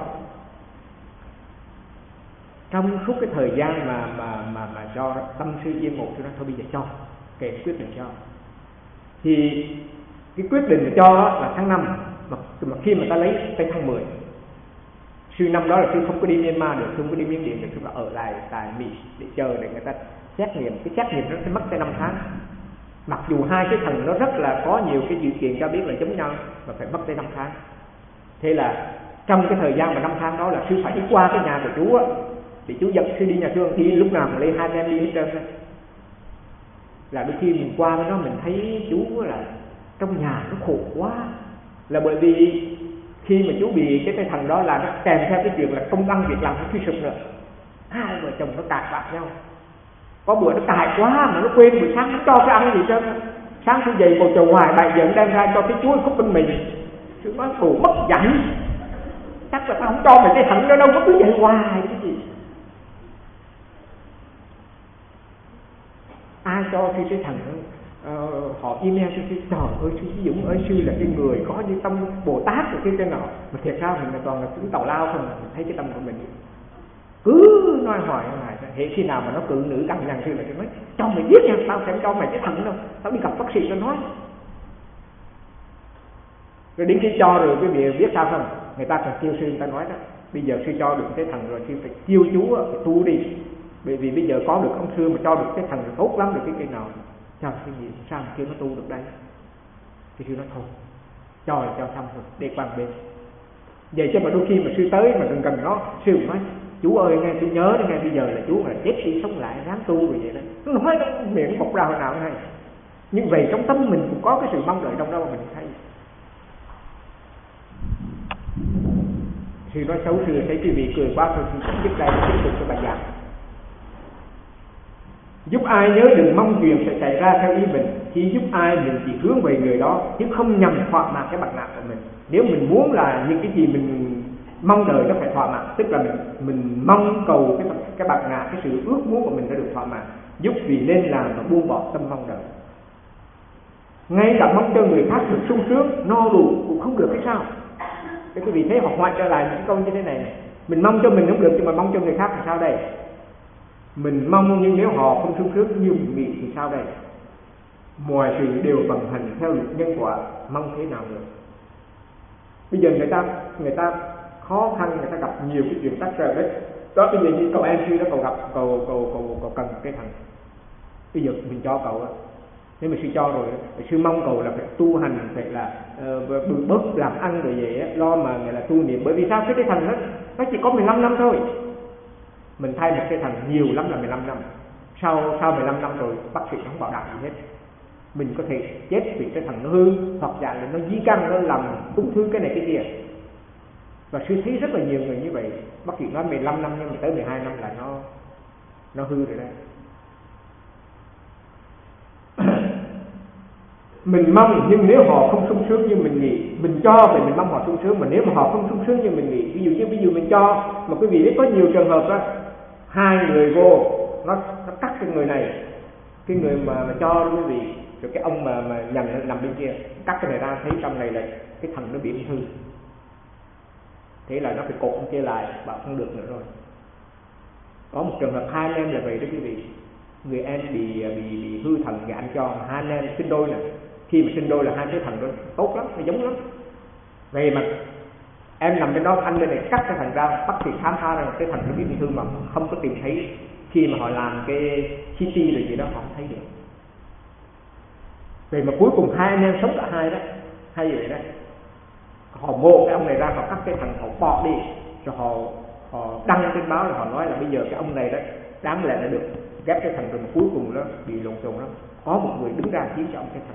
Trong suốt cái thời gian mà mà mà mà cho tâm sư yên một, tôi nói thôi bây giờ cho, kệ quyết định cho. Thì cái quyết định mà cho là tháng năm, mà, mà khi mà ta lấy tới tháng mười. Sư năm đó là sư không có đi Myanmar được, sư không có đi Miến Điện được, sư phải ở lại tại Mỹ để chờ để người ta xét nghiệm. Cái xét nghiệm nó sẽ mất tới năm tháng. Mặc dù hai cái thần nó rất là có nhiều cái dự kiện cho biết là giống nhau, mà phải mất tới năm tháng. Thế là trong cái thời gian mà năm tháng đó là sư phải đi qua cái nhà của chú á, thì chú dẫn sư đi nhà thương, đi lúc nào mà lấy hai em đi hết trơn đó. Là đôi khi mình qua với nó mình thấy chú là trong nhà nó khổ quá, là bởi vì khi mà chú bị cái cái thần đó là nó kèm theo cái chuyện là công ăn việc làm nó suy sụp nữa, hai vợ chồng nó cãi vã nhau. Có bữa nó cài quá mà nó quên buổi sáng nó cho cái ăn gì trơn. Sáng tôi dậy một chầu hoài đại dẫn đem ra cho cái chuối khúc bên mình. Tôi nói đồ mất dạy. Chắc là tao không cho mày cái thận đâu đâu, có cứ vậy hoài cái gì. Ai cho khi cái thằng uh, họ email cho cái trời ơi sư Dũng ơi, sư là cái người có như tâm Bồ Tát rồi cái cái nào mà thiệt ra mình là toàn là chúng tào lao không, mình thấy cái tâm của mình cứ nói hoài hoài. Hệ khi nào mà nó cự nữ cằn nhằn sư là tôi nói cho mày biết nha, tao sẽ cho mày cái thằng đâu, tao đi gặp bác sĩ cho nói. Rồi đến khi cho rồi cái việc biết sao không, người ta còn kêu sư, người ta nói đó bây giờ sư cho được cái thằng rồi sư phải chiêu chú phải tu đi, bởi vì bây giờ có được ông sư mà cho được cái thằng rồi tốt lắm rồi cái cái nào sao cái gì sao mà kêu nó tu được đây. Thì sư nói thôi cho là cho xong rồi để quan bên vậy chứ mà đôi khi mà sư tới mà đừng cần nó, sư nói chú ơi nghe tôi nhớ đó nghe, bây giờ là chú là chết đi sống lại ráng tu rồi vậy đó. Nó nói nó miệng bộc ra hồi nào hay, nhưng về trong tâm mình cũng có cái sự mong đợi trong đó mà mình thấy. Sư nói xấu sư thấy quý vị cười quá thôi, sư giúp đây tiếp tục cho bài giảng. Giúp ai nhớ đừng mong chuyện sẽ xảy ra theo ý mình, khi giúp ai mình chỉ hướng về người đó chứ không nhằm thỏa mãn cái bản ngã của mình. Nếu mình muốn là những cái gì mình mong đợi nó phải thỏa mãn, tức là mình mình mong cầu cái cái bản ngã, cái sự ước muốn của mình đã được thỏa mãn. Giúp vì nên làm và buông bỏ tâm mong đợi. Ngay cả mong cho người khác được sung sướng no đủ cũng không được hay sao? Cái quý vị thấy học ngoại trở lại những câu như thế này, này mình mong cho mình không được nhưng mà mong cho người khác thì sao đây? Mình mong nhưng nếu họ không sung sướng như mình nghĩ thì sao đây? Mọi sự đều vận hành theo luật nhân quả, mong thế nào được? Bây giờ người ta người ta khó khăn, người ta gặp nhiều cái chuyện tắc trời đấy. Đó bây giờ như cậu em sư đó, cậu gặp cậu cậu cậu cậu cần cái thằng, bây giờ mình cho cậu á, nếu mà sư cho rồi, sư mong cậu là phải tu hành, phải là uh, bớt làm ăn rồi vậy á, lo mà người là tu niệm. Bởi vì sao? Cái cái thằng đó nó chỉ có mười lăm năm thôi, mình thay một cái thằng nhiều lắm là mười lăm năm. Sau sau mười lăm năm rồi bác sĩ không bảo đảm gì hết, mình có thể chết vì cái thằng nó hư, hoặc giả là nó di căn, nó làm ung thư cái này cái kia. Và sư thấy rất là nhiều người như vậy, bác sĩ nói mười lăm năm nhưng mà tới mười hai năm là nó nó hư rồi đấy. Mình mong nhưng nếu họ không sung sướng như mình nghĩ, mình cho thì mình mong họ sung sướng, mà nếu mà họ không sung sướng như mình nghĩ, ví dụ như ví dụ mình cho mà quý vị biết có nhiều trường hợp đó, hai người vô nó, nó cắt cái người này, cái người mà, mà cho quý vị, rồi cái ông mà mà nhận nằm bên kia cắt cái này ra, thấy trong này là cái thằng nó bị ung thư, thế là nó phải cột ông kia lại, bảo không được nữa rồi. Có một trường hợp hai anh em là vậy đó quý vị, người em bị bị, bị hư thần, người anh cho hai anh em sinh đôi này, khi mà sinh đôi là hai cái thằng đó tốt lắm, nó giống lắm. Vậy mà em nằm bên đó, anh bên này cắt cái thằng ra, bác sĩ khám phá ra cái thằng nó bị ung thư mà không có tìm thấy, khi mà họ làm cái xê tê rồi gì đó họ không thấy được. Vậy mà cuối cùng hai anh em sống cả hai đó, hay vậy đó, họ mộ cái ông này ra, họ cắt cái thằng, họ bỏ đi, rồi họ họ đăng trên báo, rồi họ nói là bây giờ cái ông này đó đáng lẽ là được ghép cái thằng, rồi cuối cùng nó bị lộn xộn lắm, có một người đứng ra khiến cho ông cái thằng,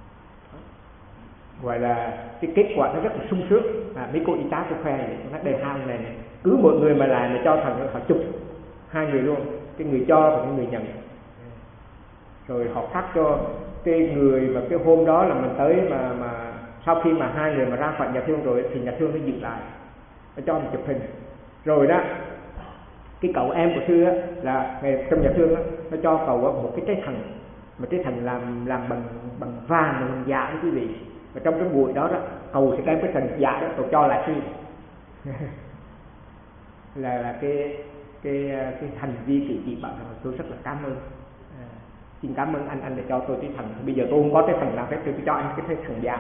gọi là cái kết quả nó rất là sung sướng. À, mấy cô y tá tôi khoe vậy, nó đây hai ông này, này cứ một người mà làm mà cho thằng họ chụp hai người luôn, cái người cho và cái người nhận, rồi họ phát cho cái người mà cái hôm đó là mình tới mà mà sau khi mà hai người mà ra khỏi nhà thương rồi thì nhà thương nó dừng lại, nó cho mình chụp hình. Rồi đó cái cậu em của sư á, là trong nhà thương á, nó cho cậu một cái trái thần, mà trái thần làm làm bằng bằng vàng, bằng dạ đó quý vị. Và trong cái buổi đó đó, cậu sẽ đem cái thần dạ đó cậu cho lại sư. là là cái cái cái hành vi cử chỉ bảo rằng tôi rất là cảm ơn, à, xin cảm ơn anh anh đã cho tôi cái thần, bây giờ tôi không có cái thần nào hết, tôi cho anh cái thần dạ,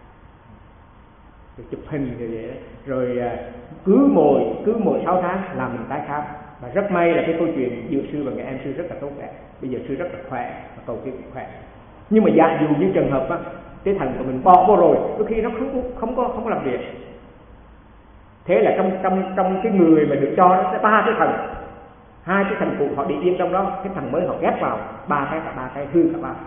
rồi chụp hình rồi vậy đó. Rồi cứ mỗi cứ mỗi sáu tháng làm mình tái khám, và rất may là cái câu chuyện giữa sư và người em sư rất là tốt đẹp, bây giờ sư rất là khỏe và cầu siêu khỏe. Nhưng mà giả dụ như trường hợp á, cái thần của mình bỏ vô rồi, đôi khi nó không không có không có làm việc. Thế là trong trong trong cái người mà được cho nó sẽ ba cái thần, hai cái thần phụ họ đi yên trong đó, cái thần mới họ ghép vào, ba cái cả ba cái hư cả ba.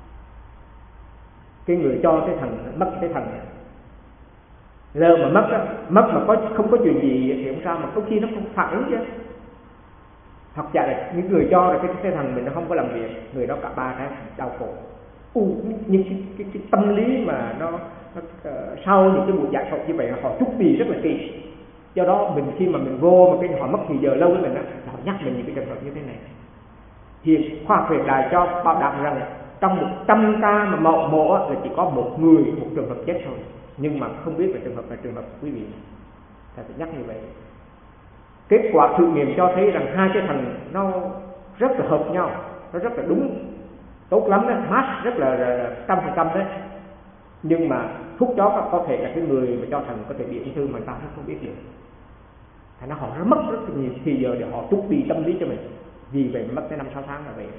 Cái người cho cái thần mất cái thần này. Lỡ mà mất đó, mất mà có không có chuyện gì thì không sao, mà có khi nó không phản ứng chứ. Thật ra là những người cho là cái cái thần mình nó không có làm việc, người đó cả ba cái đau khổ. U những cái, cái, cái tâm lý mà nó, nó uh, sau những cái buổi giải phẫu như vậy họ chuẩn bị rất là kỹ. Do đó mình khi mà mình vô mà cái họ mất thì giờ lâu với mình đó, họ nhắc mình những cái trường hợp như thế này. Hiện khoa học hiện đại cho bảo đảm rằng trong một trăm ca mà mổ mổ là chỉ có một người một trường hợp chết thôi, nhưng mà không biết là trường hợp là trường hợp của quý vị. Ta phải nhắc như vậy. Kết quả thử nghiệm cho thấy rằng hai cái thần nó rất là hợp nhau, nó rất là đúng, tốt lắm đấy, match rất là trăm phần trăm đấy. Nhưng mà thuốc đó có, có thể là cái người mà cho thần có thể bị ung thư mà ta không biết được. Thành ra họ rất mất rất nhiều thì giờ để họ chuẩn bị tâm lý cho mình. Vì vậy mất tới năm sáu tháng là vậy.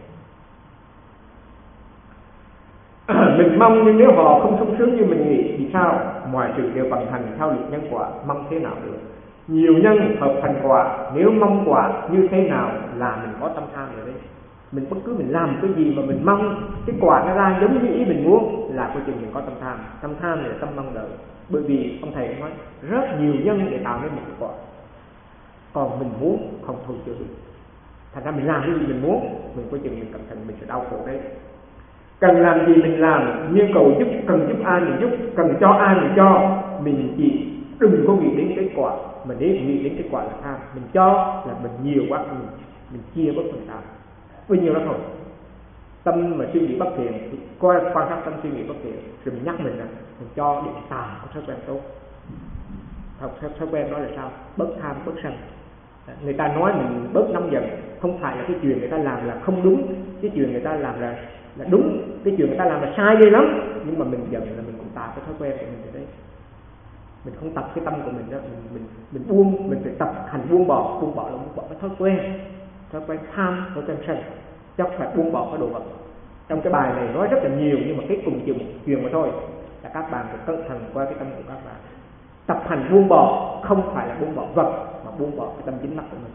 Mình mong nhưng nếu họ không sung sướng như mình nghĩ thì sao? Mọi sự đều vận hành theo luật nhân quả, mong thế nào được? Nhiều nhân hợp thành quả, nếu mong quả như thế nào là mình có tâm tham rồi đấy. Mình bất cứ mình làm cái gì mà mình mong cái quả nó ra giống như ý mình muốn là coi chừng mình có tâm tham. Tâm tham này là tâm mong đợi. Bởi vì ông thầy nói rất nhiều nhân để tạo nên một cái quả, còn mình muốn không thôi chưa được. Thành ra mình làm cái gì mình muốn, mình coi chừng mình cẩn thận mình sẽ đau khổ đấy. Cần làm gì mình làm, như cầu giúp, cần giúp ai mình giúp, cần cho ai mình cho. Mình chỉ đừng có nghĩ đến kết quả, mà nếu nghĩ đến kết quả là tham. Mình cho là mình nhiều quá, mình, mình chia bớt phần tham bao nhiêu đó thôi. Tâm mà suy nghĩ bất thiện thì coi quan sát tâm suy nghĩ bất thiện, rồi mình nhắc mình là mình cho để tạo có thói quen tốt. Thói, thói quen đó là sao? Bớt tham, bớt sân. Người ta nói mình bớt nóng giận, không phải là cái chuyện người ta làm là không đúng, cái chuyện người ta làm là là đúng, cái chuyện người ta làm là sai ghê lắm, nhưng mà mình giận là mình cũng tạo cái thói quen của mình rồi đấy. Mình không tập cái tâm của mình đó, mình mình mình buông, mình phải tập hành buông bỏ, buông bỏ là buông bỏ cái thói quen, thói quen tham, thói quen sân, chắc phải buông bỏ cái đồ vật. Trong cái bài này nói rất là nhiều, nhưng mà cái cùng chừng chuyện mà thôi là các bạn phải cẩn thận qua cái tâm của các bạn. Tập hành buông bỏ không phải là buông bỏ vật, mà buông bỏ cái tâm chính mắt của mình.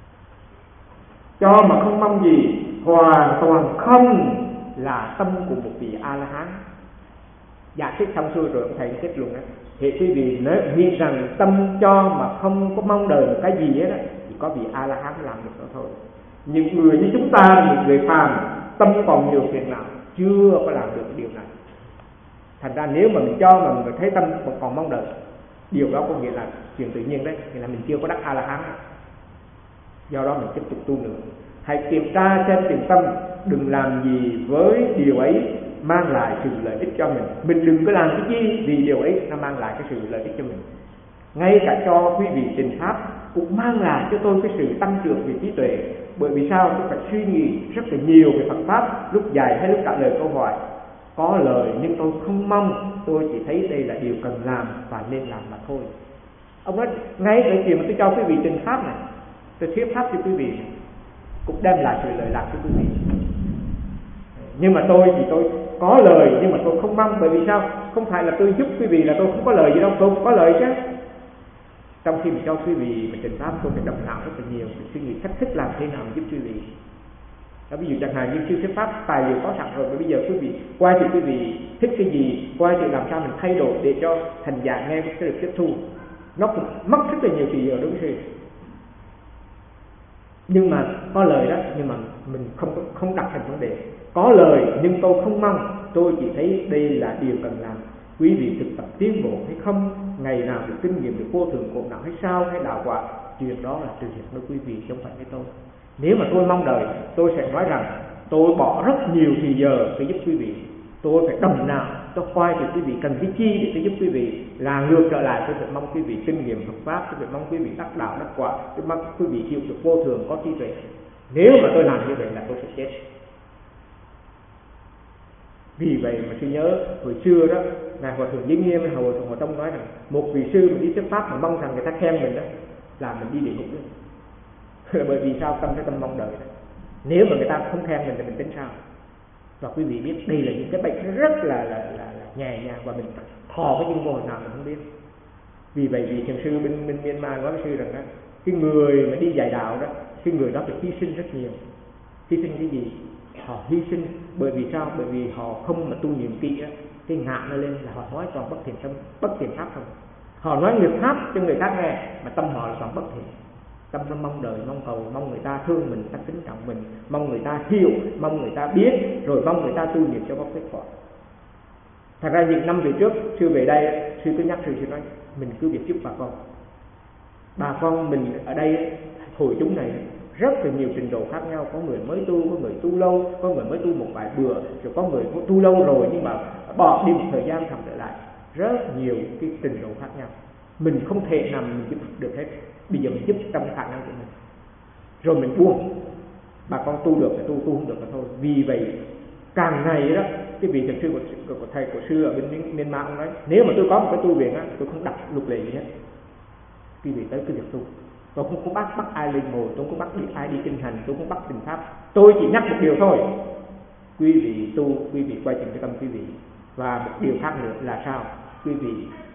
Cho mà không mong gì, hoàn toàn không là tâm của một vị A-la-hán. Giải thích xong xuôi rồi ông thầy kết luận đó. Thì quý vị nếu nghĩ rằng tâm cho mà không có mong đợi một cái gì hết đó, thì có vị A-la-hán làm được đó thôi. Những người như chúng ta, những người phàm, tâm còn nhiều phiền não, chưa có làm được cái điều này. Thành ra nếu mà mình cho mà mình thấy tâm còn mong đợi, điều đó có nghĩa là chuyện tự nhiên đấy, nghĩa là mình chưa có đắc A-la-hán. Do đó mình tiếp tục tu nữa. Hãy kiểm tra xem tiền tâm, đừng làm gì với điều ấy mang lại sự lợi ích cho mình. Mình đừng có làm cái gì vì điều ấy nó mang lại cái sự lợi ích cho mình. Ngay cả cho quý vị trình pháp cũng mang lại cho tôi cái sự tăng trưởng về trí tuệ. Bởi vì sao? Tôi phải suy nghĩ rất là nhiều về Phật Pháp, lúc dạy hay lúc trả lời câu hỏi. Có lời nhưng tôi không mong, tôi chỉ thấy đây là điều cần làm và nên làm mà thôi. Ông nói ngay cái chuyện mà tôi cho quý vị trình pháp này, tôi thuyết pháp cho quý vị này, cũng đem lại sự lợi lạc cho quý vị. Nhưng mà tôi thì tôi có lời, nhưng mà tôi không mong. Bởi vì sao? Không phải là tôi giúp quý vị là tôi không có lời gì đâu, tôi cũng có lời chứ. Trong khi mình cho quý vị mình trình pháp, tôi phải động não rất là nhiều, mình suy nghĩ cách thức làm thế nào giúp quý vị. Đó, ví dụ chẳng hạn như sư thuyết pháp tài liệu có sẵn rồi, và bây giờ quý vị quay thì quý vị thích cái gì, quay thì làm sao mình thay đổi để cho thành giả nghe cái được tiếp thu. Nó cũng mất rất là nhiều thời giờ đúng không? Nhưng mà có lời đó, nhưng mà mình không không đặt thành vấn đề. Có lời nhưng tôi không mong, tôi chỉ thấy đây là điều cần làm. Quý vị thực tập tiến bộ hay không, ngày nào được kinh nghiệm được vô thường khổ não hay sao hay đạo quả, chuyện đó là sự việc với quý vị không phải với tôi. Nếu mà tôi mong đợi, tôi sẽ nói rằng tôi bỏ rất nhiều thời giờ để giúp quý vị. Tôi phải đồng nào, tôi khoai thì quý vị cần cái chi để tôi giúp quý vị. Là ngược trở lại, tôi phải mong quý vị kinh nghiệm Phật Pháp, tôi phải mong quý vị đắc đạo, đắc quả, tôi mong quý vị hiểu được vô thường, có trí tuệ. Nếu mà tôi làm như vậy là tôi sẽ chết. Vì vậy mà tôi nhớ hồi xưa đó, Ngài Hòa Thượng Vĩnh Nghiêm, Hòa Thượng Hòa Tông nói rằng một vị sư mà đi thuyết pháp mà mong rằng người ta khen mình đó, là mình đi địa ngục đó. Bởi vì sao? Tâm cái tâm mong đợi đó. Nếu mà người ta không khen mình thì mình tính sao? Và quý vị biết đây là những cái bệnh rất là là là, là nhẹ nhàng, và mình thò cái những ngồi nào mình không biết. Vì vậy vị thiền sư bên bên Myanmar nói với sư rằng đó, cái người mà đi dạy đạo đó, cái người đó phải hy sinh rất nhiều. Hy sinh cái gì? Họ hy sinh bởi vì sao? Bởi vì họ không mà tu niệm kỹ á, cái ngạ nó lên là họ nói toàn bất thiện tâm, bất thiện pháp không. Họ nói người pháp cho người khác nghe, mà tâm họ là toàn bất thiện. Tâm nó mong đợi, mong cầu, mong người ta thương mình, người ta kính trọng mình, mong người ta hiểu, mong người ta biết, rồi mong người ta tu nghiệp cho có kết quả. Thật ra những năm về trước, sư về đây, sư cứ nhắc sư, sư nói mình cứ việc giúp bà con. Bà con mình ở đây, hội chúng này rất là nhiều trình độ khác nhau. Có người mới tu, có người tu lâu, có người mới tu một vài bữa, rồi có người tu lâu rồi nhưng mà bỏ đi một thời gian thầm trở lại. Rất nhiều cái trình độ khác nhau. Mình không thể nào mình giúp được hết. Bây giờ mình giúp trong khả năng của mình, rồi mình buông. Bà con tu được thì tu, tu không được là thôi. Vì vậy càng ngày đó, cái vị thiền sư của, của, của thầy của sư ở bên Myanmar ông nói, nếu mà tôi có một cái tu viện á, tôi không đặt luật lệ gì hết. Quý vị tới cái việc tu, tôi không có bắt bắt ai lên ngồi, tôi không có bắt đi ai đi kinh hành, tôi không bắt trình pháp. Tôi chỉ nhắc một điều thôi, quý vị tu, quý vị quay chừng cái tâm quý vị. Và một điều khác nữa là sao? Quý vị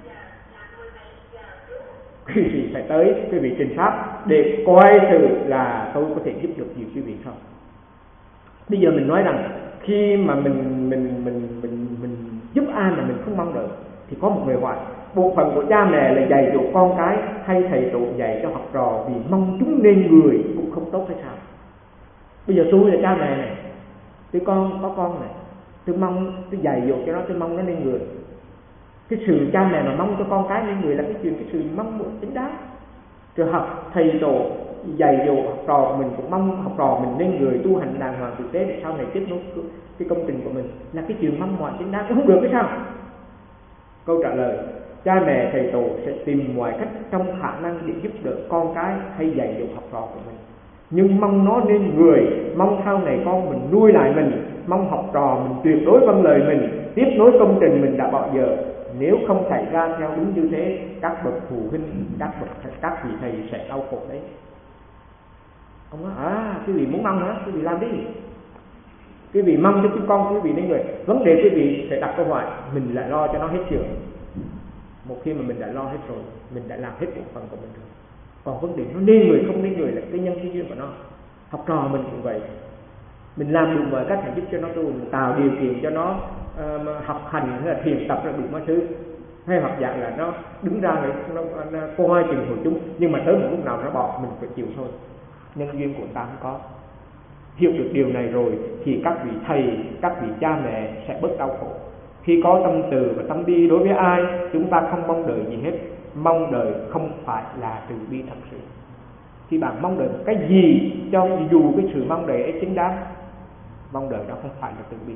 quý vị phải tới quý vị trình pháp để coi thử là tôi có thể giúp được gì quý vị không. Bây giờ mình nói rằng khi mà mình mình mình mình mình giúp ai mà mình không mong đợi thì có một người hỏi, bộ phận của cha mẹ là dạy dỗ con cái hay thầy tổ dạy cho học trò vì mong chúng nên người cũng không tốt hay sao? Bây giờ tôi là cha mẹ này, tôi con có con này, tôi mong tôi dạy dỗ cho nó, tôi mong nó nên người. Cái sự cha mẹ mà mong cho con cái nên người là cái chuyện cái sự mong muốn chính đáng. Rồi học thầy tổ dạy dỗ học trò mình cũng mong học trò mình nên người tu hành đàng hoàng tử tế để sau này tiếp nối cái công trình của mình, là cái chuyện mong mỏi chính đáng, không được cái sao? Câu trả lời, cha mẹ thầy tổ sẽ tìm mọi cách trong khả năng để giúp đỡ con cái hay dạy dỗ học trò của mình. Nhưng mong nó nên người, mong sau này con mình nuôi lại mình, mong học trò mình tuyệt đối vâng lời mình, tiếp nối công trình mình đã bỏ giờ. Nếu không xảy ra theo đúng như thế, các bậc phụ huynh, các bậc các vị thầy sẽ đau khổ đấy. Ông nói, à, quý vị muốn mong hả? Quý vị làm đi. Quý vị mong cho chúng con quý vị nên người. Vấn đề quý vị phải đặt câu hỏi, mình lại lo cho nó hết chưa? Một khi mà mình đã lo hết rồi, mình đã làm hết bổn phận của mình rồi. Còn vấn đề nó nên người không nên người là cái nhân cái duyên của nó. Học trò mình cũng vậy. Mình làm đủ mọi cách để giúp cho nó tu, mình tạo điều kiện cho nó uh, học hành hay là thiền tập ra đủ mọi thứ, hay hoặc dạng là nó đứng ra để nó, nó coi chừng hội chúng, nhưng mà tới một lúc nào nó bỏ mình phải chịu thôi. Nhân duyên của ta không có. Hiểu được điều này rồi thì các vị thầy, các vị cha mẹ sẽ bớt đau khổ. Khi có tâm từ và tâm bi đối với ai, chúng ta không mong đợi gì hết. Mong đợi không phải là từ bi thật sự. Khi bạn mong đợi cái gì, cho dù cái sự mong đợi ấy chính đáng, mong đợi đó không phải là từ bi.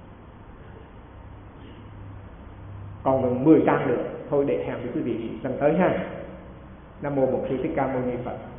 Còn gần mười trang nữa, thôi để hẹn với quý vị lần tới ha. Nam mô Bổn Sư Thích Ca Mâu Ni Phật.